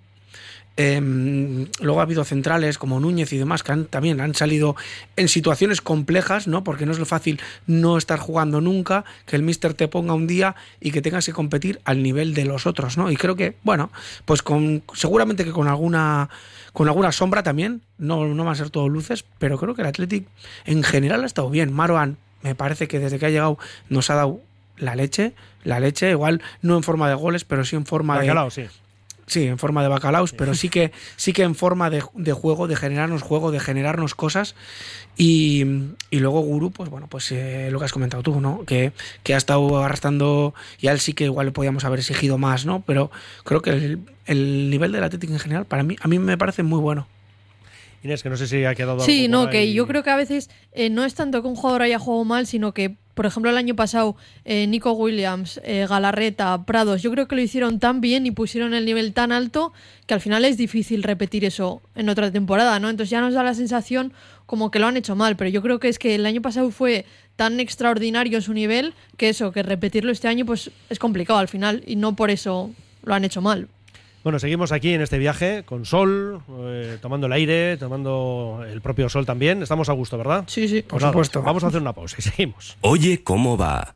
[SPEAKER 3] Luego ha habido centrales como Núñez y demás que también han salido en situaciones complejas, ¿no? Porque no es lo fácil no estar jugando nunca, que el míster te ponga un día y que tengas que competir al nivel de los otros, ¿no? Y creo que, bueno, pues seguramente que con alguna sombra también, no van a ser todo luces, pero creo que el Athletic en general ha estado bien. Marouane me parece que desde que ha llegado nos ha dado la leche, igual no en forma de goles, pero sí en forma Sí, en forma de bacalaos, pero sí que en forma de juego, de generarnos cosas. Y luego Guru, pues bueno, pues lo que has comentado tú, ¿no? Que ha estado arrastrando, y a él sí que igual le podíamos haber exigido más, ¿no? Pero creo que el nivel del Athletic en general, a mí me parece muy bueno.
[SPEAKER 2] Inés, que no sé si ha quedado algo.
[SPEAKER 4] Sí, no,
[SPEAKER 2] por
[SPEAKER 4] que
[SPEAKER 2] ahí.
[SPEAKER 4] yo creo que a veces no es tanto que un jugador haya jugado mal, sino que, por ejemplo, el año pasado, Nico Williams, Galarreta, Prados, yo creo que lo hicieron tan bien y pusieron el nivel tan alto que al final es difícil repetir eso en otra temporada, ¿no? Entonces ya nos da la sensación como que lo han hecho mal, pero yo creo que es que el año pasado fue tan extraordinario su nivel que repetirlo este año pues es complicado al final y no por eso lo han hecho mal.
[SPEAKER 2] Bueno, seguimos aquí en este viaje con sol, tomando el aire, tomando el propio sol también. Estamos a gusto, ¿verdad?
[SPEAKER 4] Sí, sí.
[SPEAKER 2] Por supuesto. Vamos a hacer una pausa y seguimos.
[SPEAKER 1] Oye, ¿cómo va?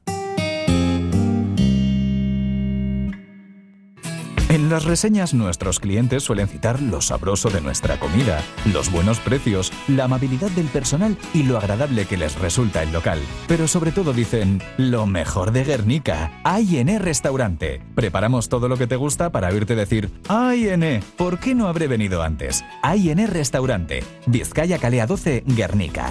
[SPEAKER 12] En las reseñas nuestros clientes suelen citar lo sabroso de nuestra comida, los buenos precios, la amabilidad del personal y lo agradable que les resulta el local. Pero sobre todo dicen, lo mejor de Guernica, A&E Restaurante. Preparamos todo lo que te gusta para oírte decir, A&E, ¿por qué no habré venido antes? A&E Restaurante, Vizcaya Calea 12, Guernica.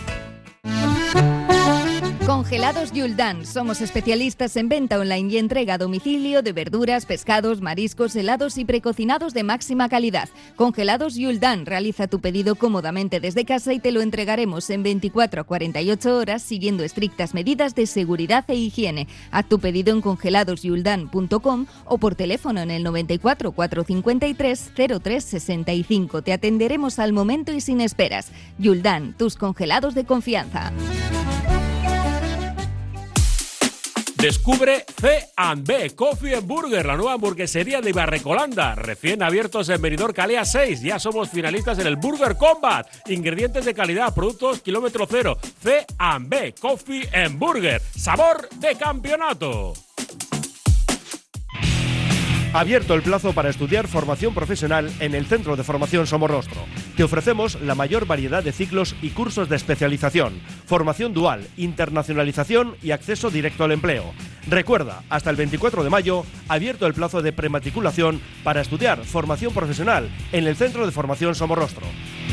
[SPEAKER 8] Congelados Yuldan. Somos especialistas en venta online y entrega a domicilio de verduras, pescados, mariscos, helados y precocinados de máxima calidad. Congelados Yuldan. Realiza tu pedido cómodamente desde casa y te lo entregaremos en 24 a 48 horas siguiendo estrictas medidas de seguridad e higiene. Haz tu pedido en congeladosyuldan.com o por teléfono en el 94 453 0365. Te atenderemos al momento y sin esperas. Yuldan, tus congelados de confianza.
[SPEAKER 13] Descubre C&B Coffee and Burger, la nueva hamburguesería de Barrecolanda, recién abiertos en Benidorm Calea 6. Ya somos finalistas en el Burger Combat. Ingredientes de calidad, productos kilómetro cero. C&B Coffee and Burger, sabor de campeonato.
[SPEAKER 2] Abierto el plazo para estudiar formación profesional en el Centro de Formación Somorrostro. Te ofrecemos la mayor variedad de ciclos y cursos de especialización, formación dual, internacionalización y acceso directo al empleo. Recuerda, hasta el 24 de mayo, abierto el plazo de prematriculación para estudiar formación profesional en el Centro de Formación Somorrostro.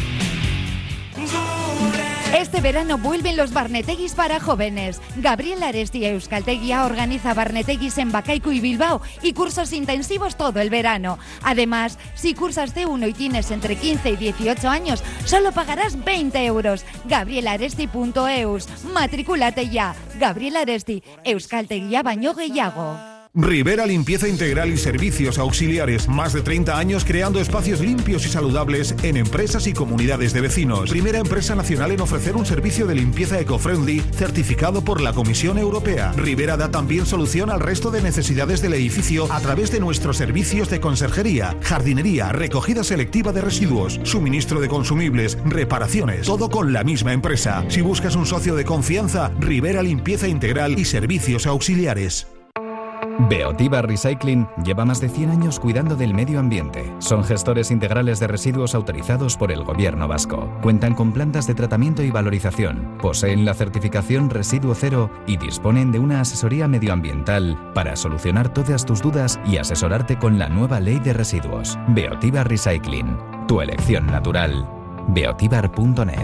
[SPEAKER 7] Este verano vuelven los Barneteguis para jóvenes. Gabriel Aresti Euskaltegia organiza Barneteguis en Bacaico y Bilbao y cursos intensivos todo el verano. Además, si cursas C1 y tienes entre 15 y 18 años, solo pagarás 20 euros. gabrielaresti.eus. Matricúlate ya. Gabriel Aresti, Euskaltegia baino gehiago.
[SPEAKER 14] Rivera Limpieza Integral y Servicios Auxiliares. Más de 30 años creando espacios limpios y saludables en empresas y comunidades de vecinos. Primera empresa nacional en ofrecer un servicio de limpieza eco-friendly certificado por la Comisión Europea. Rivera da también solución al resto de necesidades del edificio a través de nuestros servicios de conserjería, jardinería, recogida selectiva de residuos, suministro de consumibles, reparaciones. Todo con la misma empresa. Si buscas un socio de confianza, Rivera Limpieza Integral y Servicios Auxiliares.
[SPEAKER 12] Beotiba Recycling lleva más de 100 años cuidando del medio ambiente. Son gestores integrales de residuos autorizados por el Gobierno vasco. Cuentan con plantas de tratamiento y valorización, poseen la certificación Residuo Cero y disponen de una asesoría medioambiental para solucionar todas tus dudas y asesorarte con la nueva ley de residuos. Beotiba Recycling, tu elección natural. beotibar.net.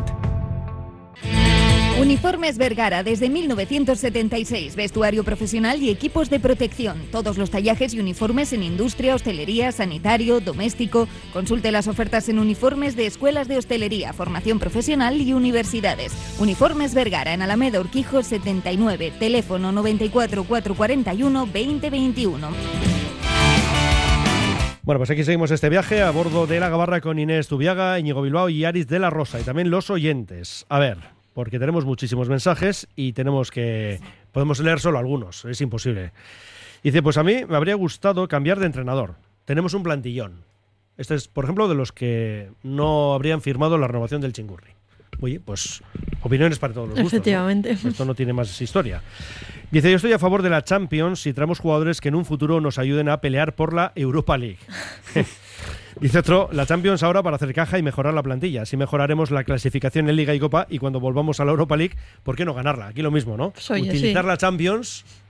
[SPEAKER 8] Uniformes Vergara, desde 1976, vestuario profesional y equipos de protección. Todos los tallajes y uniformes en industria, hostelería, sanitario, doméstico. Consulte las ofertas en uniformes de escuelas de hostelería, formación profesional y universidades. Uniformes Vergara, en Alameda Urquijo 79, teléfono 94 441 2021.
[SPEAKER 2] Bueno, pues aquí seguimos este viaje a bordo de la Gabarra con Inés Zubiaga, Íñigo Bilbao y Aris de la Rosa, y también los oyentes. A ver, porque tenemos muchísimos mensajes y podemos leer solo algunos, es imposible. Dice, pues a mí me habría gustado cambiar de entrenador. Tenemos un plantillón. Este es, por ejemplo, de los que no habrían firmado la renovación del Chingurri. Oye, pues opiniones para todos los gustos.
[SPEAKER 4] Efectivamente.
[SPEAKER 2] ¿No? Esto no tiene más historia. Dice, yo estoy a favor de la Champions si traemos jugadores que en un futuro nos ayuden a pelear por la Europa League. Dice otro, la Champions ahora para hacer caja y mejorar la plantilla. Así mejoraremos la clasificación en Liga y Copa y cuando volvamos a la Europa League, ¿por qué no ganarla? Aquí lo mismo, ¿no?
[SPEAKER 4] Pues oye,
[SPEAKER 2] utilizar
[SPEAKER 4] sí.
[SPEAKER 2] la Champions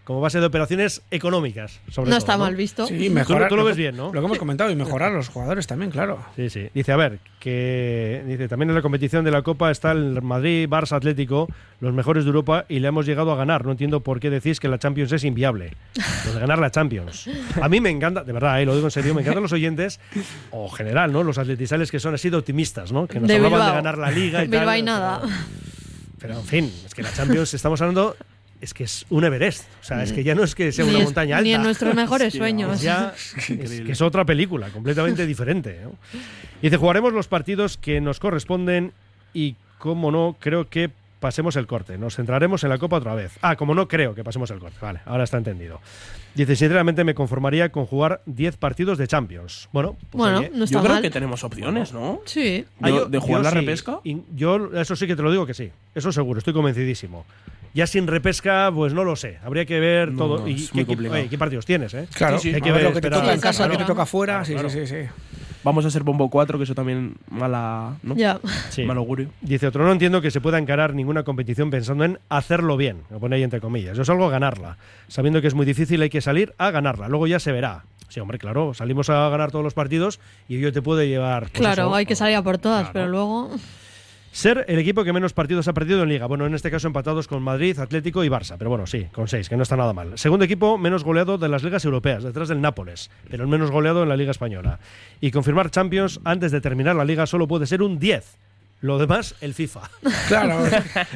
[SPEAKER 2] como base de operaciones económicas, sobre todo.
[SPEAKER 4] No está mal visto.
[SPEAKER 3] Sí, mejorar.
[SPEAKER 2] Tú lo ves bien, ¿no?
[SPEAKER 3] Lo que hemos comentado, y mejorar a los jugadores también, claro.
[SPEAKER 2] Sí, sí. Dice, a ver, dice, también en la competición de la Copa está el Madrid, Barça, Atlético, los mejores de Europa, y le hemos llegado a ganar. No entiendo por qué decís que la Champions es inviable. Pues ganar la Champions. A mí me encanta, de verdad, lo digo en serio, me encantan los oyentes, o general, ¿no? Los atletizales que son así de optimistas, ¿no? Que nos
[SPEAKER 4] de
[SPEAKER 2] hablaban
[SPEAKER 4] Bilbao.
[SPEAKER 2] de ganar la Liga y
[SPEAKER 4] Bilbao
[SPEAKER 2] tal.
[SPEAKER 4] y nada.
[SPEAKER 2] Pero, en fin, es que la Champions, estamos hablando, es que es un Everest. O sea, es que ya no es que sea una montaña alta.
[SPEAKER 4] Ni en nuestros mejores sueños.
[SPEAKER 2] Ya es que es otra película, completamente diferente, ¿no? Dice, jugaremos los partidos que nos corresponden y, como no, creo que pasemos el corte. Nos centraremos en la Copa otra vez. Como no creo que pasemos el corte. Vale, ahora está entendido. Dice, sinceramente me conformaría con jugar 10 partidos de Champions. Bueno,
[SPEAKER 4] oye, no está
[SPEAKER 5] yo creo
[SPEAKER 4] mal.
[SPEAKER 5] que tenemos opciones, ¿no?
[SPEAKER 4] Sí.
[SPEAKER 5] ¿De jugar la
[SPEAKER 2] sí.
[SPEAKER 5] repesca?
[SPEAKER 2] Y yo eso sí que te lo digo que sí. Eso seguro, estoy convencidísimo. Ya sin repesca, pues no lo sé. Habría que ver todo.
[SPEAKER 5] No,
[SPEAKER 2] ¿Y
[SPEAKER 5] es muy complicado.
[SPEAKER 2] qué partidos tienes, eh?
[SPEAKER 3] Claro,
[SPEAKER 2] sí,
[SPEAKER 3] hay
[SPEAKER 2] hay
[SPEAKER 3] que
[SPEAKER 2] que
[SPEAKER 3] ver
[SPEAKER 2] ver,
[SPEAKER 3] lo que te
[SPEAKER 2] esperar.
[SPEAKER 3] toca en casa,
[SPEAKER 4] Claro.
[SPEAKER 3] lo que te toca afuera.
[SPEAKER 2] Claro,
[SPEAKER 3] Sí.
[SPEAKER 5] Vamos a ser bombo 4, que eso también mala, ¿no?
[SPEAKER 4] Ya.
[SPEAKER 2] Sí.
[SPEAKER 5] Mal augurio.
[SPEAKER 2] Dice otro, no entiendo que se pueda encarar ninguna competición pensando en hacerlo bien. Lo pone ahí entre comillas. Yo salgo a ganarla. Sabiendo que es muy difícil, hay que salir a ganarla. Luego ya se verá. Sí, hombre, claro, salimos a ganar todos los partidos y yo te puedo llevar. Pues
[SPEAKER 4] Claro,
[SPEAKER 2] eso,
[SPEAKER 4] hay que salir a por todas,
[SPEAKER 2] claro.
[SPEAKER 4] pero luego.
[SPEAKER 2] Ser el equipo que menos partidos ha perdido en Liga. Bueno, en este caso empatados con Madrid, Atlético y Barça. Pero bueno, sí, con 6, que no está nada mal. Segundo equipo menos goleado de las ligas europeas, detrás del Nápoles, pero el menos goleado en la Liga Española. Y confirmar Champions antes de terminar la Liga solo puede ser un 10. Lo demás, el FIFA.
[SPEAKER 3] Claro.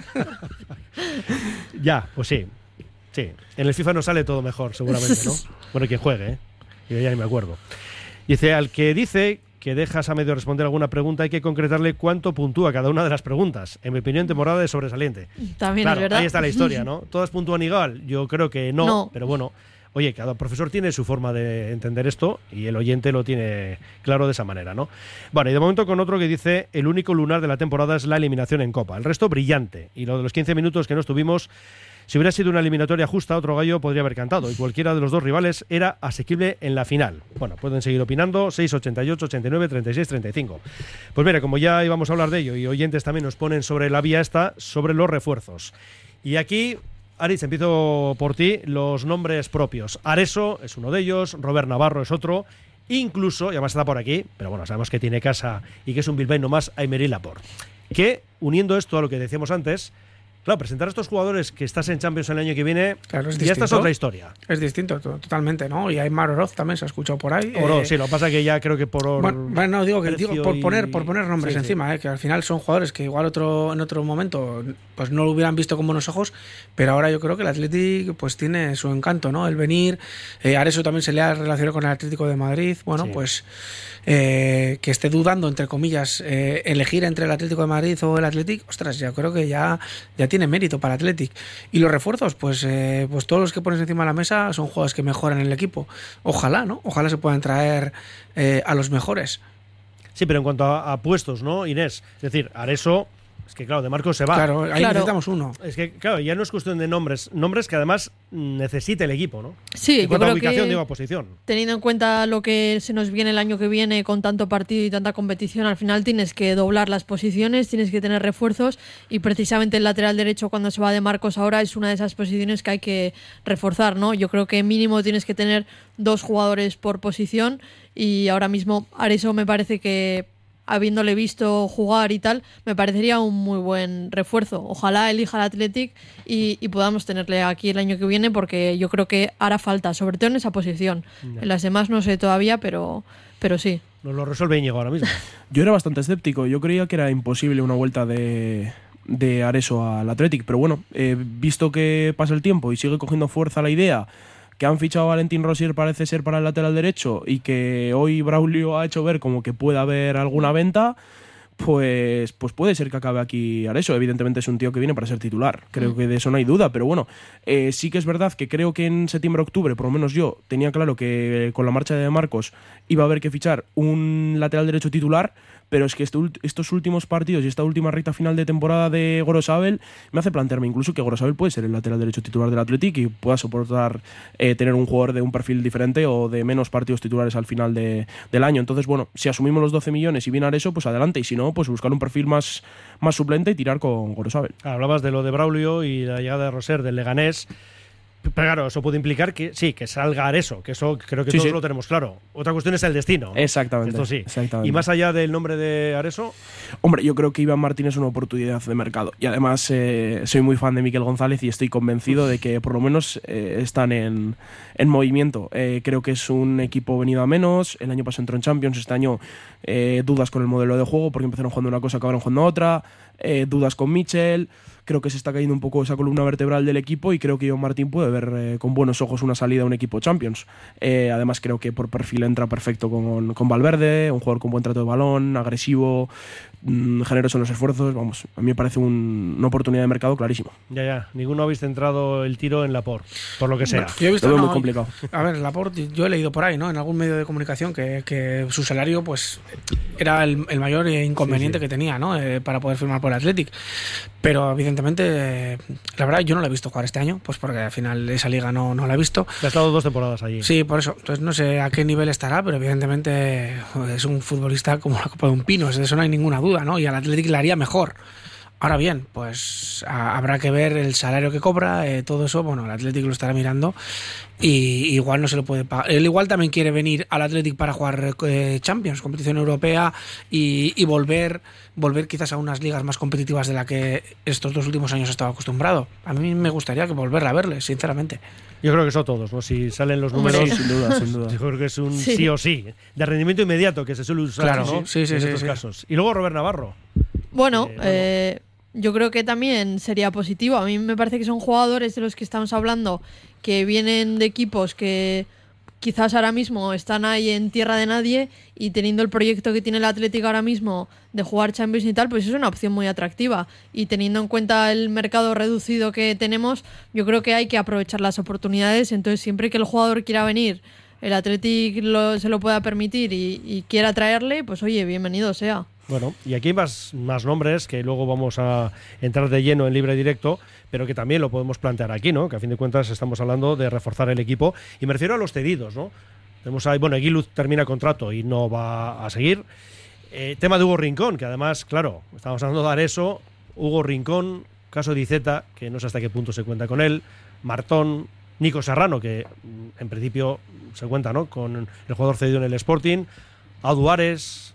[SPEAKER 2] Ya, pues sí. Sí, en el FIFA no sale todo mejor, seguramente, ¿no? Bueno, quien juegue, ¿eh? Yo ya ni me acuerdo. Dice, al que dice que dejas a medio responder alguna pregunta, hay que concretarle cuánto puntúa cada una de las preguntas. En mi opinión, temporada es sobresaliente.
[SPEAKER 4] También
[SPEAKER 2] Claro,
[SPEAKER 4] es verdad.
[SPEAKER 2] ahí está la historia, ¿no? ¿Todas puntúan igual? Yo creo que no, pero bueno, oye, cada profesor tiene su forma de entender esto y el oyente lo tiene claro de esa manera, ¿no? Bueno, y de momento con otro que dice, el único lunar de la temporada es la eliminación en Copa. El resto brillante. Y lo de los 15 minutos que no estuvimos, si hubiera sido una eliminatoria justa, otro gallo podría haber cantado y cualquiera de los dos rivales era asequible en la final. Bueno, pueden seguir opinando, 6, 88, 89, 36, 35. Pues mira, como ya íbamos a hablar de ello y oyentes también nos ponen sobre la vía esta, sobre los refuerzos. Y aquí, Aritz, empiezo por ti, los nombres propios. Areso es uno de ellos, Robert Navarro es otro, incluso, y además está por aquí, pero bueno, sabemos que tiene casa y que es un bilbaíno más, Aymeri Laporte. Que, uniendo esto a lo que decíamos antes, claro, presentar a estos jugadores que estás en Champions el año que viene,
[SPEAKER 3] Claro, es
[SPEAKER 2] ya esta es
[SPEAKER 3] distinto.
[SPEAKER 2] otra historia.
[SPEAKER 3] Es distinto, totalmente, ¿no? Y Aymar Oroz también se ha escuchado por ahí.
[SPEAKER 2] Sí, lo que pasa es que ya creo que por...
[SPEAKER 3] Bueno, digo por
[SPEAKER 2] y-
[SPEAKER 3] poner nombres
[SPEAKER 2] sí,
[SPEAKER 3] encima, que al final son jugadores que igual en otro momento pues no lo hubieran visto con buenos ojos, pero ahora yo creo que el Athletic pues tiene su encanto, ¿no? El venir, Areso también se le ha relacionado con el Atlético de Madrid, bueno,
[SPEAKER 2] Sí.
[SPEAKER 3] pues que esté dudando, entre comillas, elegir entre el Atlético de Madrid o el Athletic, ostras, yo creo que ya tiene mérito para el Athletic. Y los refuerzos, pues todos los que pones encima de la mesa son jugadores que mejoran el equipo. Ojalá, ¿no? Ojalá se puedan traer a los mejores.
[SPEAKER 2] Sí, pero en cuanto a puestos, ¿no, Inés? Es decir, Areso, es que claro, de Marcos se va.
[SPEAKER 3] Claro, ahí necesitamos uno.
[SPEAKER 2] Es que, claro, ya no es cuestión de nombres que además necesita el equipo, ¿no?
[SPEAKER 4] Sí,
[SPEAKER 2] en
[SPEAKER 4] yo
[SPEAKER 2] cuanto a
[SPEAKER 4] creo
[SPEAKER 2] ubicación,
[SPEAKER 4] que
[SPEAKER 2] digo, a posición.
[SPEAKER 4] teniendo en cuenta lo que se nos viene el año que viene con tanto partido y tanta competición, al final tienes que doblar las posiciones, tienes que tener refuerzos y precisamente el lateral derecho cuando se va de Marcos ahora es una de esas posiciones que hay que reforzar, ¿no? Yo creo que mínimo tienes que tener 2 jugadores por posición y ahora mismo Areso me parece que, habiéndole visto jugar y tal, me parecería un muy buen refuerzo. Ojalá elija el Athletic y podamos tenerle aquí el año que viene porque yo creo que hará falta, sobre todo en esa posición.
[SPEAKER 2] Ya.
[SPEAKER 4] En las demás no sé todavía, pero sí.
[SPEAKER 2] Nos lo resuelve Íñigo ahora mismo.
[SPEAKER 5] Yo era bastante escéptico. Yo creía que era imposible una vuelta de Areso al Athletic. Pero bueno, visto que pasa el tiempo y sigue cogiendo fuerza la idea, que han fichado a Valentín Rosier parece ser para el lateral derecho y que hoy Braulio ha hecho ver como que puede haber alguna venta, pues puede ser que acabe aquí Areso. Evidentemente es un tío que viene para ser titular. Creo que de eso no hay duda, pero bueno, sí que es verdad que creo que en septiembre-octubre, por lo menos yo, tenía claro que con la marcha de Marcos iba a haber que fichar un lateral derecho titular, pero es que estos últimos partidos y esta última recta final de temporada de Gorosabel me hace plantearme incluso que Gorosabel puede ser el lateral derecho titular del Athletic y pueda soportar tener un jugador de un perfil diferente o de menos partidos titulares al final del año. Entonces, bueno, si asumimos los 12 millones y viene Areso, pues adelante, y si no, pues buscar un perfil más suplente y tirar con Gorosabel.
[SPEAKER 2] Hablabas de lo de Braulio y la llegada de Rosier del Leganés. Pero claro, eso puede implicar que sí, que salga Areso, que eso creo que todos lo tenemos claro. Otra cuestión es el destino, ¿no?
[SPEAKER 5] Exactamente.
[SPEAKER 2] Esto sí.
[SPEAKER 5] Exactamente.
[SPEAKER 2] Y más allá del nombre de Areso,
[SPEAKER 5] hombre, yo creo que Iván Martín es una oportunidad de mercado. Y además soy muy fan de Miquel González y estoy convencido de que por lo menos están en movimiento. Creo que es un equipo venido a menos. El año pasado entró en Champions, este año dudas con el modelo de juego porque empezaron jugando una cosa, acabaron jugando otra. Dudas con Mitchell. Creo que se está cayendo un poco esa columna vertebral del equipo y creo que Iván Martín puede ver con buenos ojos una salida a un equipo Champions. Además creo que por perfil entra perfecto con Valverde, un jugador con buen trato de balón, agresivo, generoso en los esfuerzos. Vamos, a mí me parece una oportunidad de mercado clarísima.
[SPEAKER 2] Ya, ninguno habéis centrado el tiro en Laporte, por lo que sea.
[SPEAKER 3] Bueno, yo he visto,
[SPEAKER 5] lo veo muy complicado.
[SPEAKER 3] A ver, Laporte, yo he leído por ahí, ¿no? En algún medio de comunicación que su salario pues era el mayor inconveniente que tenía, ¿no? Para poder firmar por el Athletic. Pero evidentemente, la verdad, yo no lo he visto jugar este año, pues porque al final esa liga no la he visto.
[SPEAKER 2] Ha estado 2 temporadas allí.
[SPEAKER 3] Sí, por eso. Entonces no sé a qué nivel estará, pero evidentemente es un futbolista como la copa de un pino, de eso no hay ninguna duda, ¿no? Y al Athletic le haría mejor. Ahora bien, pues habrá que ver el salario que cobra, todo eso, bueno, el Athletic lo estará mirando y igual no se lo puede pagar. Él igual también quiere venir al Athletic para jugar Champions, competición europea y volver quizás a unas ligas más competitivas de la que estos 2 últimos años ha estado acostumbrado. A mí me gustaría que volverla a verle, sinceramente.
[SPEAKER 2] Yo creo que son todos, ¿no? Si salen los números,
[SPEAKER 5] sin duda.
[SPEAKER 2] Yo creo que es un sí o sí, de rendimiento inmediato que se suele usar,
[SPEAKER 3] claro,
[SPEAKER 2] ¿no?
[SPEAKER 3] Sí,
[SPEAKER 2] en estos casos. Y luego Robert Navarro.
[SPEAKER 4] Bueno, yo creo que también sería positivo. A mí me parece que son jugadores de los que estamos hablando que vienen de equipos que quizás ahora mismo están ahí en tierra de nadie y teniendo el proyecto que tiene el Atlético ahora mismo de jugar Champions y tal, pues es una opción muy atractiva. Y teniendo en cuenta el mercado reducido que tenemos, yo creo que hay que aprovechar las oportunidades. Entonces, siempre que el jugador quiera venir, el Atlético se lo pueda permitir y quiera traerle, pues oye, bienvenido sea.
[SPEAKER 2] Bueno, y aquí hay más nombres que luego vamos a entrar de lleno en libre directo, pero que también lo podemos plantear aquí, ¿no? Que a fin de cuentas estamos hablando de reforzar el equipo. Y me refiero a los cedidos, ¿no? Tenemos ahí, bueno, Aguiluz termina contrato y no va a seguir. Tema de Hugo Rincón, que además, claro, estamos hablando de Areso, Hugo Rincón, caso de Iceta, que no sé hasta qué punto se cuenta con él, Martón, Nico Serrano, que en principio se cuenta, ¿no? Con el jugador cedido en el Sporting, Auduares,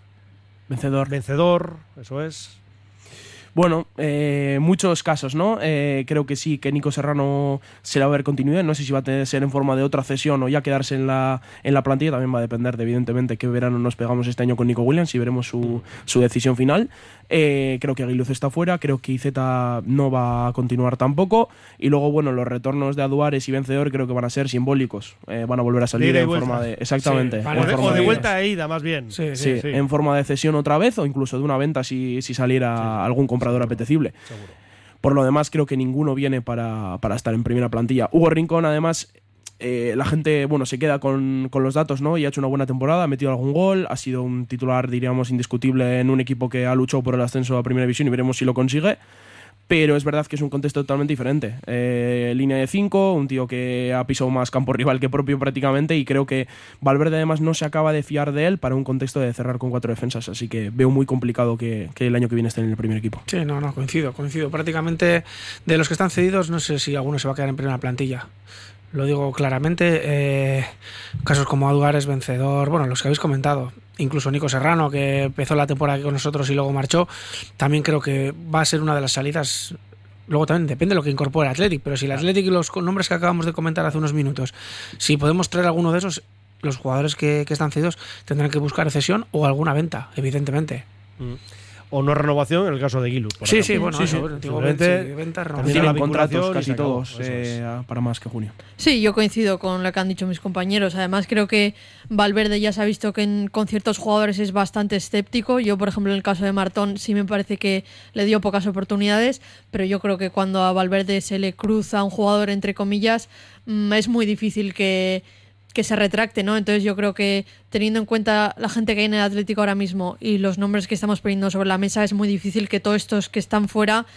[SPEAKER 2] vencedor, eso es.
[SPEAKER 5] Bueno, muchos casos, ¿no? Creo que sí, que Nico Serrano se le va a ver continuidad. No sé si va a ser en forma de otra cesión o ya quedarse en la plantilla. También va a depender de, evidentemente, qué verano nos pegamos este año con Nico Williams y veremos su decisión final. Creo que Aguiluz está fuera, creo que Iceta no va a continuar tampoco. Y luego, bueno, los retornos de Aduares y Vencedor creo que van a ser simbólicos. Van a volver a salir en forma de... Exactamente.
[SPEAKER 2] Sí, o de vuelta e ida, más bien.
[SPEAKER 5] Sí, en forma de cesión otra vez o incluso de una venta si saliera algún comprador apetecible.
[SPEAKER 2] Seguro.
[SPEAKER 5] Por lo demás, creo que ninguno viene para estar en primera plantilla. Hugo Rincón, además, la gente se queda con los datos, ¿no? Y ha hecho una buena temporada, ha metido algún gol, ha sido un titular, diríamos, indiscutible en un equipo que ha luchado por el ascenso a Primera División y veremos si lo consigue. Pero es verdad que es un contexto totalmente diferente. Línea de 5, un tío que ha pisado más campo rival que propio prácticamente, y creo que Valverde además no se acaba de fiar de él para un contexto de cerrar con 4 defensas, así que veo muy complicado que el año que viene esté en el primer equipo.
[SPEAKER 3] Sí, no, coincido. Prácticamente de los que están cedidos, no sé si alguno se va a quedar en primera plantilla. Lo digo claramente. Casos como Auduares, Vencedor, bueno, los que habéis comentado. Incluso Nico Serrano, que empezó la temporada aquí con nosotros y luego marchó, también creo que va a ser una de las salidas. Luego también depende de lo que incorpore el Athletic, pero si el Athletic y los nombres que acabamos de comentar hace unos minutos, si podemos traer alguno de esos, los jugadores que están cedidos tendrán que buscar cesión o alguna venta, evidentemente.
[SPEAKER 2] O no renovación en el caso de Aguiluz.
[SPEAKER 3] Sí, bueno,
[SPEAKER 2] venta,
[SPEAKER 5] tienen contratos casi todos para más que junio.
[SPEAKER 4] Sí, yo coincido con lo que han dicho mis compañeros. Además, creo que Valverde ya se ha visto que con ciertos jugadores es bastante escéptico. Yo, por ejemplo, en el caso de Martón sí me parece que le dio pocas oportunidades, pero yo creo que cuando a Valverde se le cruza un jugador, entre comillas, es muy difícil que se retracte, ¿no? Entonces yo creo que teniendo en cuenta la gente que hay en el Atlético ahora mismo y los nombres que estamos poniendo sobre la mesa, es muy difícil que todos estos que están fuera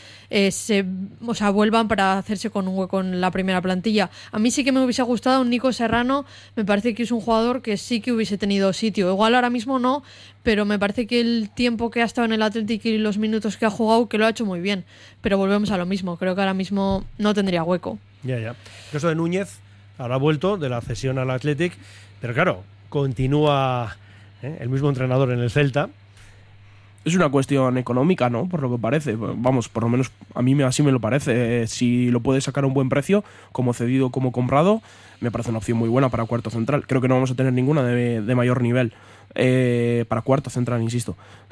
[SPEAKER 4] vuelvan para hacerse con un hueco en la primera plantilla. A mí sí que me hubiese gustado un Nico Serrano, me parece que es un jugador que sí que hubiese tenido sitio. Igual ahora mismo no, pero me parece que el tiempo que ha estado en el Atlético y los minutos que ha jugado, que lo ha hecho muy bien. Pero volvemos a lo mismo, creo que ahora mismo no tendría hueco.
[SPEAKER 2] Ya. El caso de Núñez, ahora ha vuelto de la cesión al Athletic, pero claro, continúa el mismo entrenador en el Celta.
[SPEAKER 5] Es una cuestión económica, ¿no? Por lo que parece. Vamos, por lo menos a mí así me lo parece. Si lo puedes sacar a un buen precio, como cedido, como comprado, me parece una opción muy buena para cuarto central. Creo que no vamos a tener ninguna de mayor nivel para cuarto central, insisto.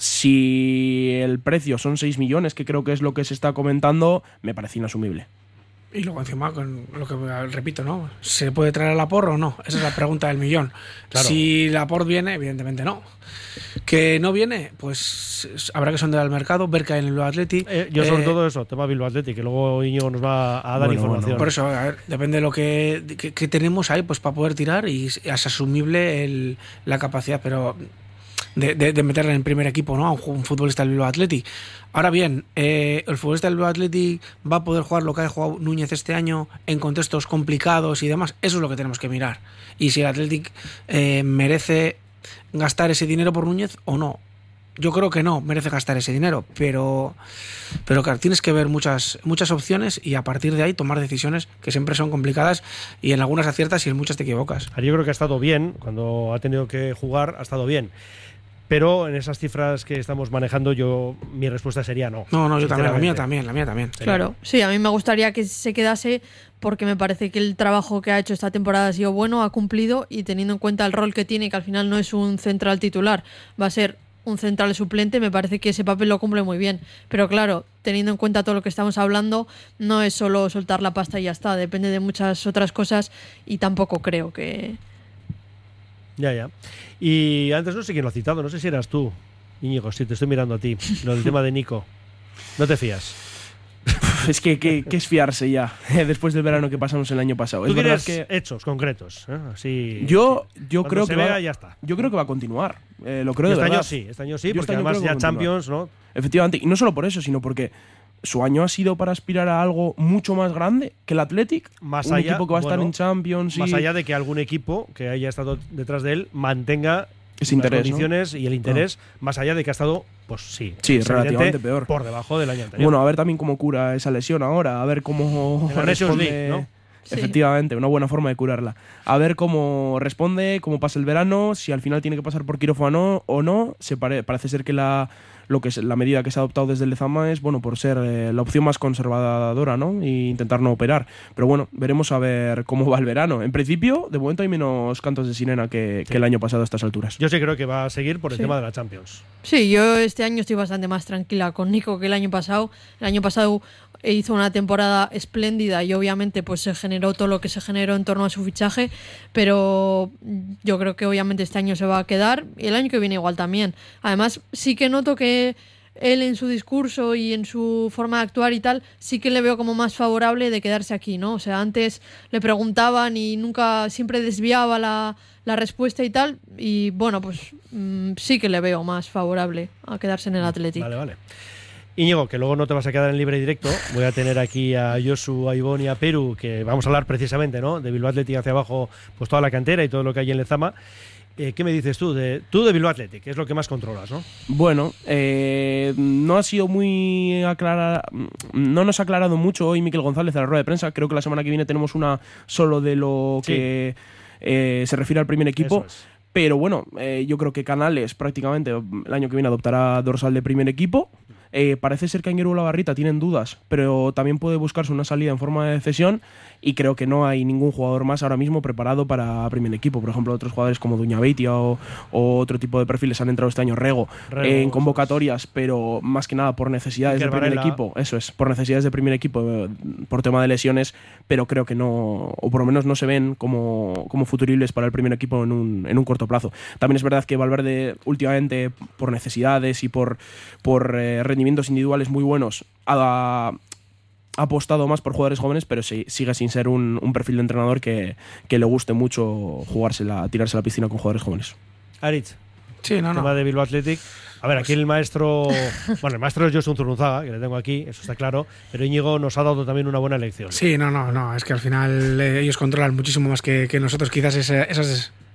[SPEAKER 5] Si el precio son 6 millones, que creo que es lo que se está comentando, me parece inasumible.
[SPEAKER 3] Y luego encima, con lo que repito, ¿no? ¿Se puede traer a Laporte o no? Esa es la pregunta del millón. Claro. Si Laporte viene, evidentemente no. ¿Que no viene? Pues habrá que sondear el mercado, ver qué hay en el Bilbao Athletic.
[SPEAKER 2] Yo sobre todo eso, tema Bilbao Athletic, que luego Íñigo nos va a dar información.
[SPEAKER 3] Por eso, a ver, depende de lo que tenemos ahí pues para poder tirar, y es asumible la capacidad, pero de meterle en el primer equipo, ¿no? A un futbolista del Bilbao Athletic. Ahora bien, el futbolista del Bilbao Athletic va a poder jugar lo que ha jugado Núñez este año en contextos complicados y demás. Eso es lo que tenemos que mirar. Y si el Athletic merece gastar ese dinero por Núñez o no. Yo creo que no merece gastar ese dinero, pero claro, tienes que ver muchas opciones y a partir de ahí tomar decisiones que siempre son complicadas, y en algunas aciertas y en muchas te equivocas.
[SPEAKER 2] Yo creo que ha estado bien, cuando ha tenido que jugar ha estado bien. Pero en esas cifras que estamos manejando, mi respuesta sería no.
[SPEAKER 3] No, yo también, la mía también.
[SPEAKER 4] Claro, sí, a mí me gustaría que se quedase, porque me parece que el trabajo que ha hecho esta temporada ha sido bueno, ha cumplido, y teniendo en cuenta el rol que tiene, que al final no es un central titular, va a ser un central suplente, me parece que ese papel lo cumple muy bien. Pero claro, teniendo en cuenta todo lo que estamos hablando, no es solo soltar la pasta y ya está, depende de muchas otras cosas, y tampoco creo que...
[SPEAKER 2] Ya. Y antes no sé quién lo ha citado, no sé si eras tú, Íñigo, si te estoy mirando a ti, lo del tema de Nico. ¿No te fías?
[SPEAKER 5] Es que es fiarse ya, después del verano que pasamos el año pasado.
[SPEAKER 2] Tú
[SPEAKER 5] es
[SPEAKER 2] quieres hechos concretos, ¿eh? Así.
[SPEAKER 5] Yo creo que
[SPEAKER 2] ya está.
[SPEAKER 5] Yo creo que va a continuar. Lo creo de verdad.
[SPEAKER 2] Este año sí, porque además ya Champions, ¿no?
[SPEAKER 5] Efectivamente, y no solo por eso, sino porque su año ha sido para aspirar a algo mucho más grande que el Athletic, un equipo que va a estar en Champions.
[SPEAKER 2] Más allá de que algún equipo que haya estado detrás de él mantenga
[SPEAKER 5] ese interés,
[SPEAKER 2] las condiciones, ¿no? Y el interés, más allá de que ha estado, pues sí,
[SPEAKER 5] relativamente peor,
[SPEAKER 2] por debajo del año anterior.
[SPEAKER 5] Bueno, a ver también cómo cura esa lesión ahora, a ver cómo responde,
[SPEAKER 2] ¿no?
[SPEAKER 5] Efectivamente, una buena forma de curarla. A ver cómo responde, cómo pasa el verano, si al final tiene que pasar por quirófano o no. Parece ser que la medida que se ha adoptado desde el Lezama es, bueno, por ser la opción más conservadora, ¿no? E intentar no operar. Pero bueno, veremos a ver cómo va el verano. En principio, de momento hay menos cantos de sirena que el año pasado a estas alturas.
[SPEAKER 2] Yo sí creo que va a seguir por el tema de la Champions.
[SPEAKER 4] Sí, yo este año estoy bastante más tranquila con Nico que el año pasado. El año pasado hizo una temporada espléndida y obviamente pues se generó todo lo que se generó en torno a su fichaje, pero yo creo que obviamente este año se va a quedar y el año que viene igual también. Además, sí que noto que él en su discurso y en su forma de actuar y tal, sí que le veo como más favorable de quedarse aquí, ¿no? O sea, antes le preguntaban y siempre desviaba la respuesta y tal, y bueno, pues sí que le veo más favorable a quedarse en el Athletic.
[SPEAKER 2] Vale. Íñigo, que luego no te vas a quedar en libre directo, voy a tener aquí a Josu, a Ivón y a Peru, que vamos a hablar precisamente, ¿no? De Bilbao Athletic hacia abajo, pues toda la cantera y todo lo que hay en Lezama. ¿Qué me dices tú de Bilbao Athletic? Que es lo que más controlas, ¿no?
[SPEAKER 5] Bueno, no ha sido muy aclarada, no nos ha aclarado mucho hoy Miquel González en la rueda de prensa. Creo que la semana que viene tenemos una solo de lo que se refiere al primer equipo.
[SPEAKER 2] Eso es.
[SPEAKER 5] Pero bueno, yo creo que Canales prácticamente el año que viene adoptará dorsal de primer equipo. Parece ser que Anguero y Olavarrita tienen dudas, pero también puede buscarse una salida en forma de cesión, y creo que no hay ningún jugador más ahora mismo preparado para primer equipo. Por ejemplo, otros jugadores como Duñabeitia o otro tipo de perfiles han entrado este año, Rego en convocatorias, pero más que nada por necesidades de primer equipo. Eso es, por necesidades de primer equipo, por tema de lesiones, pero creo que no, o por lo menos no se ven como futuribles para el primer equipo en un corto plazo. También es verdad que Valverde últimamente, por necesidades y por rendimientos individuales muy buenos, ha apostado más por jugadores jóvenes, pero sigue sin ser un perfil de entrenador que le guste mucho tirarse a la piscina con jugadores jóvenes.
[SPEAKER 2] Aritz,
[SPEAKER 3] sí,
[SPEAKER 2] tema de Bilbao Athletic. A ver, aquí el maestro es Josu Zurunzaga, que le tengo aquí, eso está claro, pero Íñigo nos ha dado también una buena lección.
[SPEAKER 3] Sí, no, es que al final ellos controlan muchísimo más que nosotros quizás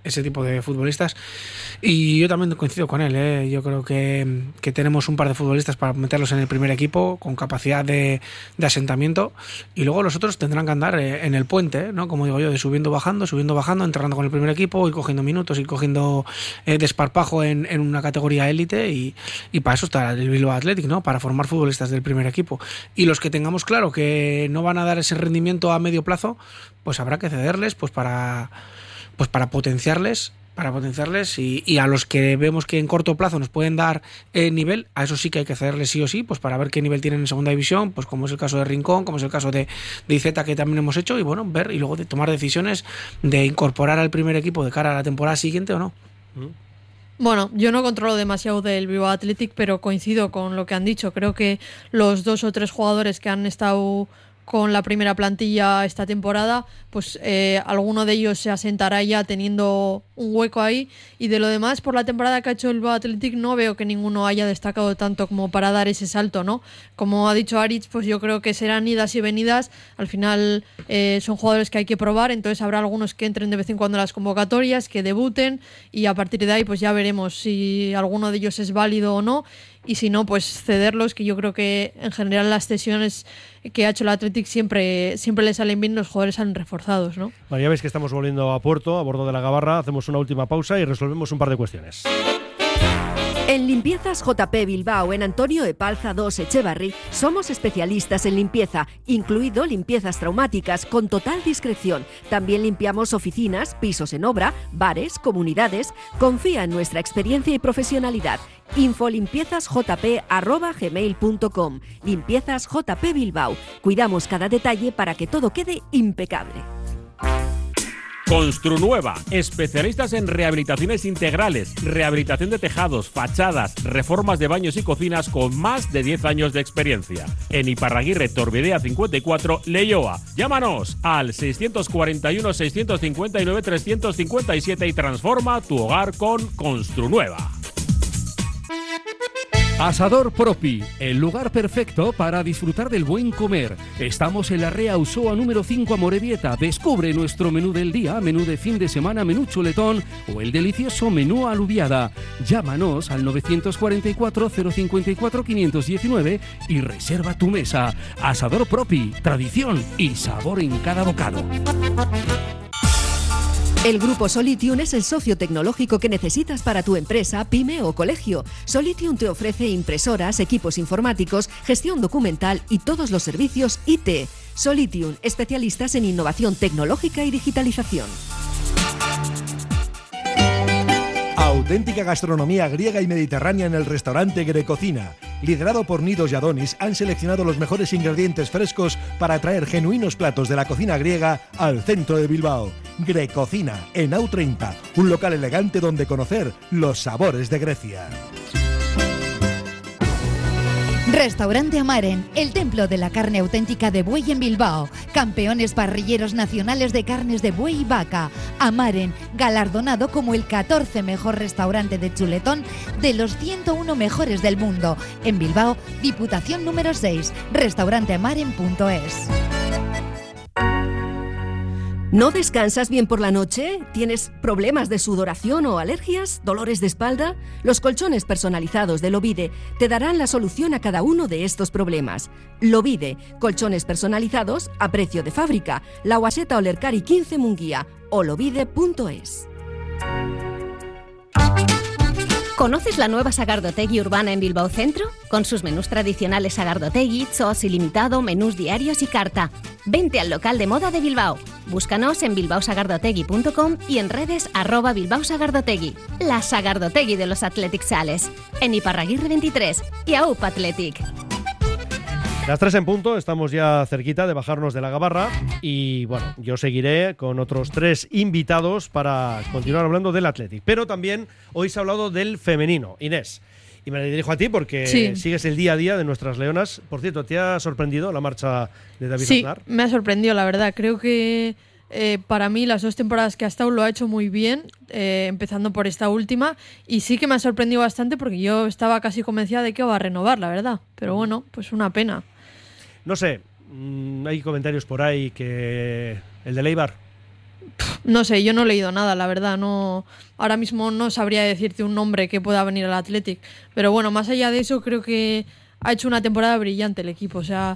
[SPEAKER 3] ese tipo de futbolistas. Y yo también coincido con él, Yo creo que tenemos un par de futbolistas para meterlos en el primer equipo con capacidad de asentamiento, y luego los otros tendrán que andar en el puente, ¿no? Como digo yo, de subiendo, bajando, entrenando con el primer equipo y cogiendo minutos y cogiendo desparpajo en una categoría élite, y para eso está el Bilbao Athletic, ¿no? Para formar futbolistas del primer equipo. Y los que tengamos claro que no van a dar ese rendimiento a medio plazo, pues habrá que cederles para potenciarles, y a los que vemos que en corto plazo nos pueden dar nivel, a eso sí que hay que cederles sí o sí, pues para ver qué nivel tienen en segunda división, pues como es el caso de Rincón, como es el caso de Iceta, que también hemos hecho, y bueno, ver y luego de tomar decisiones de incorporar al primer equipo de cara a la temporada siguiente o no.
[SPEAKER 4] Bueno, yo no controlo demasiado del Bilbao Athletic, pero coincido con lo que han dicho. Creo que los 2 o 3 jugadores que han estado con la primera plantilla esta temporada, pues alguno de ellos se asentará ya teniendo un hueco ahí, y de lo demás, por la temporada que ha hecho el Bilbao Athletic, no veo que ninguno haya destacado tanto como para dar ese salto, ¿no? Como ha dicho Aritz, pues yo creo que serán idas y venidas. Al final son jugadores que hay que probar, entonces habrá algunos que entren de vez en cuando a las convocatorias, que debuten, y a partir de ahí pues ya veremos si alguno de ellos es válido o no, y si no, pues cederlos, que yo creo que en general las cesiones que ha hecho el Athletic siempre le salen bien, los jugadores salen reforzados, ¿no?
[SPEAKER 2] Bueno, ya veis que estamos volviendo a puerto, a bordo de la Gabarra. Hacemos una última pausa y resolvemos un par de cuestiones.
[SPEAKER 10] En Limpiezas JP Bilbao, en Antonio Epalza 2 Echevarri, somos especialistas en limpieza, incluido limpiezas traumáticas con total discreción. También limpiamos oficinas, pisos en obra, bares, comunidades. Confía en nuestra experiencia y profesionalidad. infolimpiezasjp@gmail.com. Limpiezas JP Bilbao. Cuidamos cada detalle para que todo quede impecable.
[SPEAKER 13] Construnueva, especialistas en rehabilitaciones integrales, rehabilitación de tejados, fachadas, reformas de baños y cocinas con más de 10 años de experiencia. En Iparraguirre, Torbidea 54, Leioa. Llámanos al 641 659 357 y transforma tu hogar con Construnueva.
[SPEAKER 11] Asador Propi, el lugar perfecto para disfrutar del buen comer. Estamos en la Rea Usoa número 5 Amorebieta. Descubre nuestro menú del día, menú de fin de semana, menú chuletón o el delicioso menú alubiada. Llámanos al 944 054 519 y reserva tu mesa. Asador Propi, tradición y sabor en cada bocado.
[SPEAKER 10] El Grupo Solitium es el socio tecnológico que necesitas para tu empresa, pyme o colegio. Solitium te ofrece impresoras, equipos informáticos, gestión documental y todos los servicios IT. Solitium, especialistas en innovación tecnológica y digitalización.
[SPEAKER 6] Auténtica gastronomía griega y mediterránea en el restaurante Grecocina. Liderado por Nidos y Adonis, han seleccionado los mejores ingredientes frescos para traer genuinos platos de la cocina griega al centro de Bilbao. Grecocina, en AU30, un local elegante donde conocer los sabores de Grecia.
[SPEAKER 7] Restaurante Amaren, el templo de la carne auténtica de buey en Bilbao. Campeones parrilleros nacionales de carnes de buey y vaca. Amaren, galardonado como el 14 mejor restaurante de chuletón de los 101 mejores del mundo. En Bilbao, Diputación número 6, restauranteamaren.es.
[SPEAKER 10] ¿No descansas bien por la noche? ¿Tienes problemas de sudoración o alergias? ¿Dolores de espalda? Los colchones personalizados de Lovide te darán la solución a cada uno de estos problemas. Lovide, colchones personalizados a precio de fábrica. La Guaseta Olercari 15 Munguía o lovide.es.
[SPEAKER 15] ¿Conoces la nueva Sagardotegui urbana en Bilbao Centro? Con sus menús tradicionales Sagardotegui, Sos ilimitado, menús diarios y carta. Vente al local de moda de Bilbao. Búscanos en bilbaosagardotegui.com y en redes @bilbaosagardotegui. La Sagardotegui de los Athletic Sales. En Iparraguirre 23 y AUP Athletic.
[SPEAKER 2] Las 3 en punto, estamos ya cerquita de bajarnos de la Gabarra y bueno, yo seguiré con otros 3 invitados para continuar hablando del Athletic. Pero también hoy se ha hablado del femenino, Inés. Y me dirijo a ti porque sigues el día a día de nuestras leonas. Por cierto, ¿te ha sorprendido la marcha de David Aznar?
[SPEAKER 4] Sí, me ha sorprendido, la verdad. Creo que para mí las 2 temporadas que ha estado lo ha hecho muy bien, empezando por esta última, y sí que me ha sorprendido bastante porque yo estaba casi convencida de que iba a renovar, la verdad. Pero bueno, pues una pena.
[SPEAKER 2] No sé, hay comentarios por ahí que el de Leibar
[SPEAKER 4] No sé, yo no he leído nada, la verdad. No, ahora mismo no sabría decirte un nombre que pueda venir al Athletic. Pero bueno, más allá de eso, creo que ha hecho una temporada brillante el equipo. O sea,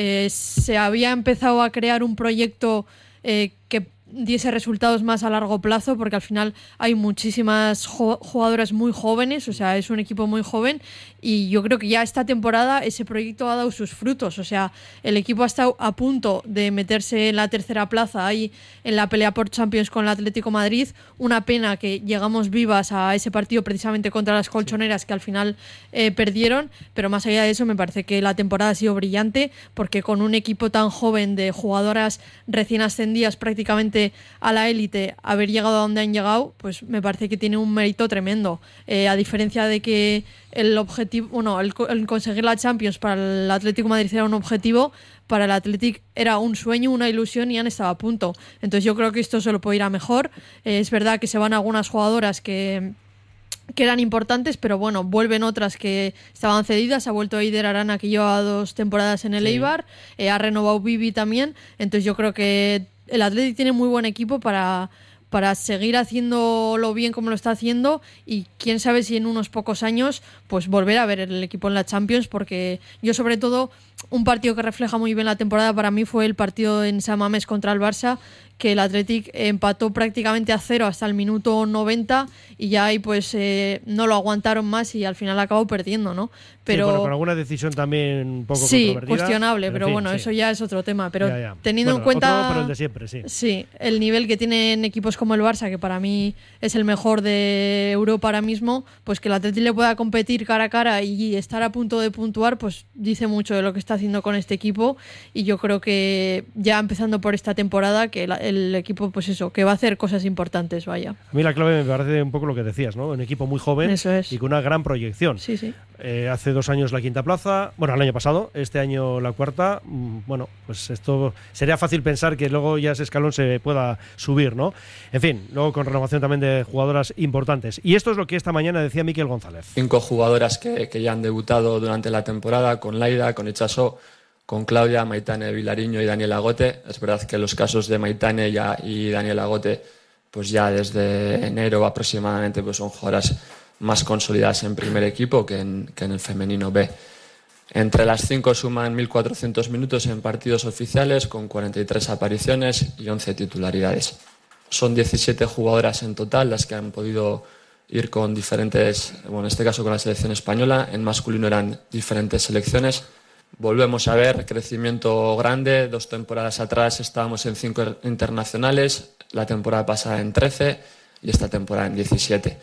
[SPEAKER 4] se había empezado a crear un proyecto que diese resultados más a largo plazo, porque al final hay muchísimas jugadoras muy jóvenes, o sea, es un equipo muy joven, y yo creo que ya esta temporada ese proyecto ha dado sus frutos. O sea, el equipo ha estado a punto de meterse en la tercera plaza ahí en la pelea por Champions con el Atlético Madrid. Una pena que llegamos vivas a ese partido precisamente contra las colchoneras, que al final perdieron, pero más allá de eso me parece que la temporada ha sido brillante, porque con un equipo tan joven de jugadoras recién ascendidas prácticamente a la élite, haber llegado a donde han llegado, pues me parece que tiene un mérito tremendo. A diferencia de que el objetivo, bueno, el conseguir la Champions para el Atlético de Madrid era un objetivo, para el Athletic era un sueño, una ilusión, y han estado a punto. Entonces yo creo que esto solo puede ir a mejor. Es verdad que se van algunas jugadoras que eran importantes, pero bueno, vuelven otras que estaban cedidas. Ha vuelto Eider Arana, que lleva 2 temporadas en el Eibar, ha renovado Bibi también. Entonces yo creo que el Athletic tiene muy buen equipo para seguir haciéndolo bien como lo está haciendo, y quién sabe si en unos pocos años pues volver a ver el equipo en la Champions, porque yo, sobre todo, un partido que refleja muy bien la temporada para mí fue el partido en San Mamés contra el Barça, que el Athletic empató prácticamente a 0 hasta el minuto 90, y ya ahí pues no lo aguantaron más y al final acabó perdiendo, ¿no? Pero
[SPEAKER 2] sí, bueno, con alguna decisión también un poco controvertida.
[SPEAKER 4] Cuestionable, pero
[SPEAKER 2] en fin,
[SPEAKER 4] bueno,
[SPEAKER 2] sí.
[SPEAKER 4] Eso ya es otro tema. Pero
[SPEAKER 2] ya.
[SPEAKER 4] teniendo
[SPEAKER 2] bueno,
[SPEAKER 4] en cuenta...
[SPEAKER 2] Otro, pero el de siempre, sí.
[SPEAKER 4] Sí, el nivel que tienen equipos como el Barça, que para mí es el mejor de Europa ahora mismo, pues que el Athletic le pueda competir cara a cara y estar a punto de puntuar, pues dice mucho de lo que está haciendo con este equipo. Y yo creo que ya empezando por esta temporada, que el equipo, pues eso, que va a hacer cosas importantes, vaya.
[SPEAKER 2] A mí la clave me parece un poco lo que decías, ¿no? Un equipo muy joven.
[SPEAKER 4] Eso es.
[SPEAKER 2] Y con una gran proyección.
[SPEAKER 4] Sí, sí.
[SPEAKER 2] Hace 2 años la 5ª plaza, bueno, el año pasado, este año la 4ª. Bueno, pues esto sería fácil pensar que luego ya ese escalón se pueda subir, ¿no? En fin, luego con renovación también de jugadoras importantes. Y esto es lo que esta mañana decía Miquel González.
[SPEAKER 16] 5 jugadoras que ya han debutado durante la temporada, con Laida, con Itxaso, con Claudia, Maitane Vilariño y Daniela Gote. Es verdad que los casos de Maitane y Daniela Gote, pues ya desde enero aproximadamente, pues son jugadoras más consolidadas en primer equipo que en el femenino B. Entre las 5 suman 1.400 minutos en partidos oficiales, con 43 apariciones y 11 titularidades. Son 17 jugadoras en total las que han podido ir con diferentes, bueno, en este caso con la selección española. En masculino eran diferentes selecciones. Volvemos a ver crecimiento grande. 2 temporadas atrás estábamos en 5 internacionales, la temporada pasada en 13 y esta temporada en 17.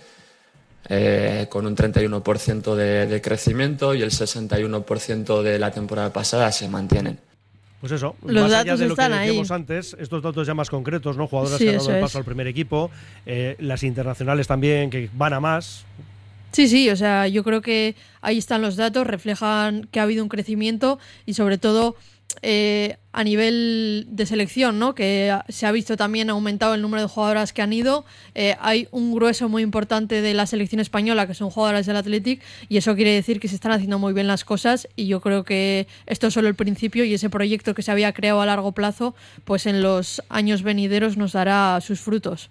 [SPEAKER 16] Con un 31% de crecimiento, y el 61% de la temporada pasada se mantienen.
[SPEAKER 2] Pues eso,
[SPEAKER 4] los
[SPEAKER 2] más
[SPEAKER 4] datos
[SPEAKER 2] allá de lo que
[SPEAKER 4] están
[SPEAKER 2] decíamos
[SPEAKER 4] ahí
[SPEAKER 2] antes, estos datos ya más concretos, ¿no? Jugadoras
[SPEAKER 4] sí,
[SPEAKER 2] que han dado el
[SPEAKER 4] es.
[SPEAKER 2] paso al primer equipo, las internacionales también, que van a más.
[SPEAKER 4] Sí, o sea, yo creo que ahí están los datos, reflejan que ha habido un crecimiento, y sobre todo a nivel de selección, ¿no? Que se ha visto también aumentado el número de jugadoras que han ido. Hay un grueso muy importante de la selección española que son jugadoras del Athletic, y eso quiere decir que se están haciendo muy bien las cosas, y yo creo que esto es solo el principio, y ese proyecto que se había creado a largo plazo, pues en los años venideros nos dará sus frutos.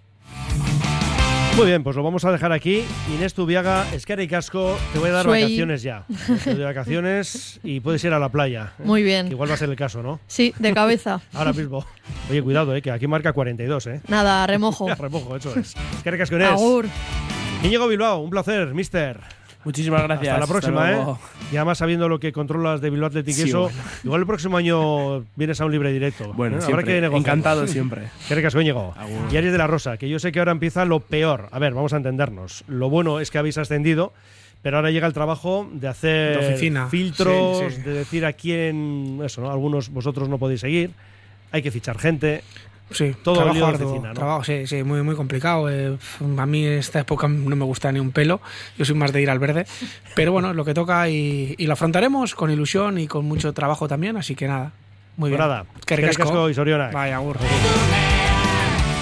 [SPEAKER 2] Muy bien, pues lo vamos a dejar aquí. Inés Tubiaga, eskerrik asko, te voy a dar vacaciones ya. Te doy vacaciones y puedes ir a la playa.
[SPEAKER 4] Muy bien.
[SPEAKER 2] Que igual va a ser el caso, ¿no?
[SPEAKER 4] Sí, de cabeza.
[SPEAKER 2] Ahora mismo. Oye, cuidado, que aquí marca 42,
[SPEAKER 4] Nada, remojo.
[SPEAKER 2] Remojo, eso es. Eskerrik asko, Inés.
[SPEAKER 4] Agur.
[SPEAKER 2] Íñigo Bilbao, un placer, mister.
[SPEAKER 5] Muchísimas gracias.
[SPEAKER 2] Hasta la próxima,
[SPEAKER 5] luego.
[SPEAKER 2] Y además sabiendo lo que controlas de Bilbao Athletic y
[SPEAKER 5] Sí,
[SPEAKER 2] eso,
[SPEAKER 5] bueno.
[SPEAKER 2] Igual el próximo año vienes a un libre directo.
[SPEAKER 5] Bueno,
[SPEAKER 2] Habrá
[SPEAKER 5] siempre.
[SPEAKER 2] que negociar.
[SPEAKER 5] Encantado siempre.
[SPEAKER 2] Qué ricasco, Íñigo. Y Aries de la Rosa, que yo sé que ahora empieza lo peor. A ver, vamos a entendernos. Lo bueno es que habéis ascendido, pero ahora llega el trabajo de hacer
[SPEAKER 3] De oficina.
[SPEAKER 2] filtros,
[SPEAKER 3] Sí.
[SPEAKER 2] de decir a quién, eso, ¿no? Algunos vosotros no podéis seguir, hay que fichar gente.
[SPEAKER 3] Sí,
[SPEAKER 2] todo
[SPEAKER 3] trabajo
[SPEAKER 2] lío de
[SPEAKER 3] arduo,
[SPEAKER 2] oficina, ¿no?
[SPEAKER 3] trabajo, sí, muy, muy complicado. A mí esta época no me gusta ni un pelo, yo soy más de ir al verde, pero bueno, es lo que toca y lo afrontaremos con ilusión y con mucho trabajo también, así que nada, muy bien.
[SPEAKER 2] Nada,
[SPEAKER 3] Eskerrik asko.
[SPEAKER 2] y Soriona.
[SPEAKER 3] Vaya, agur.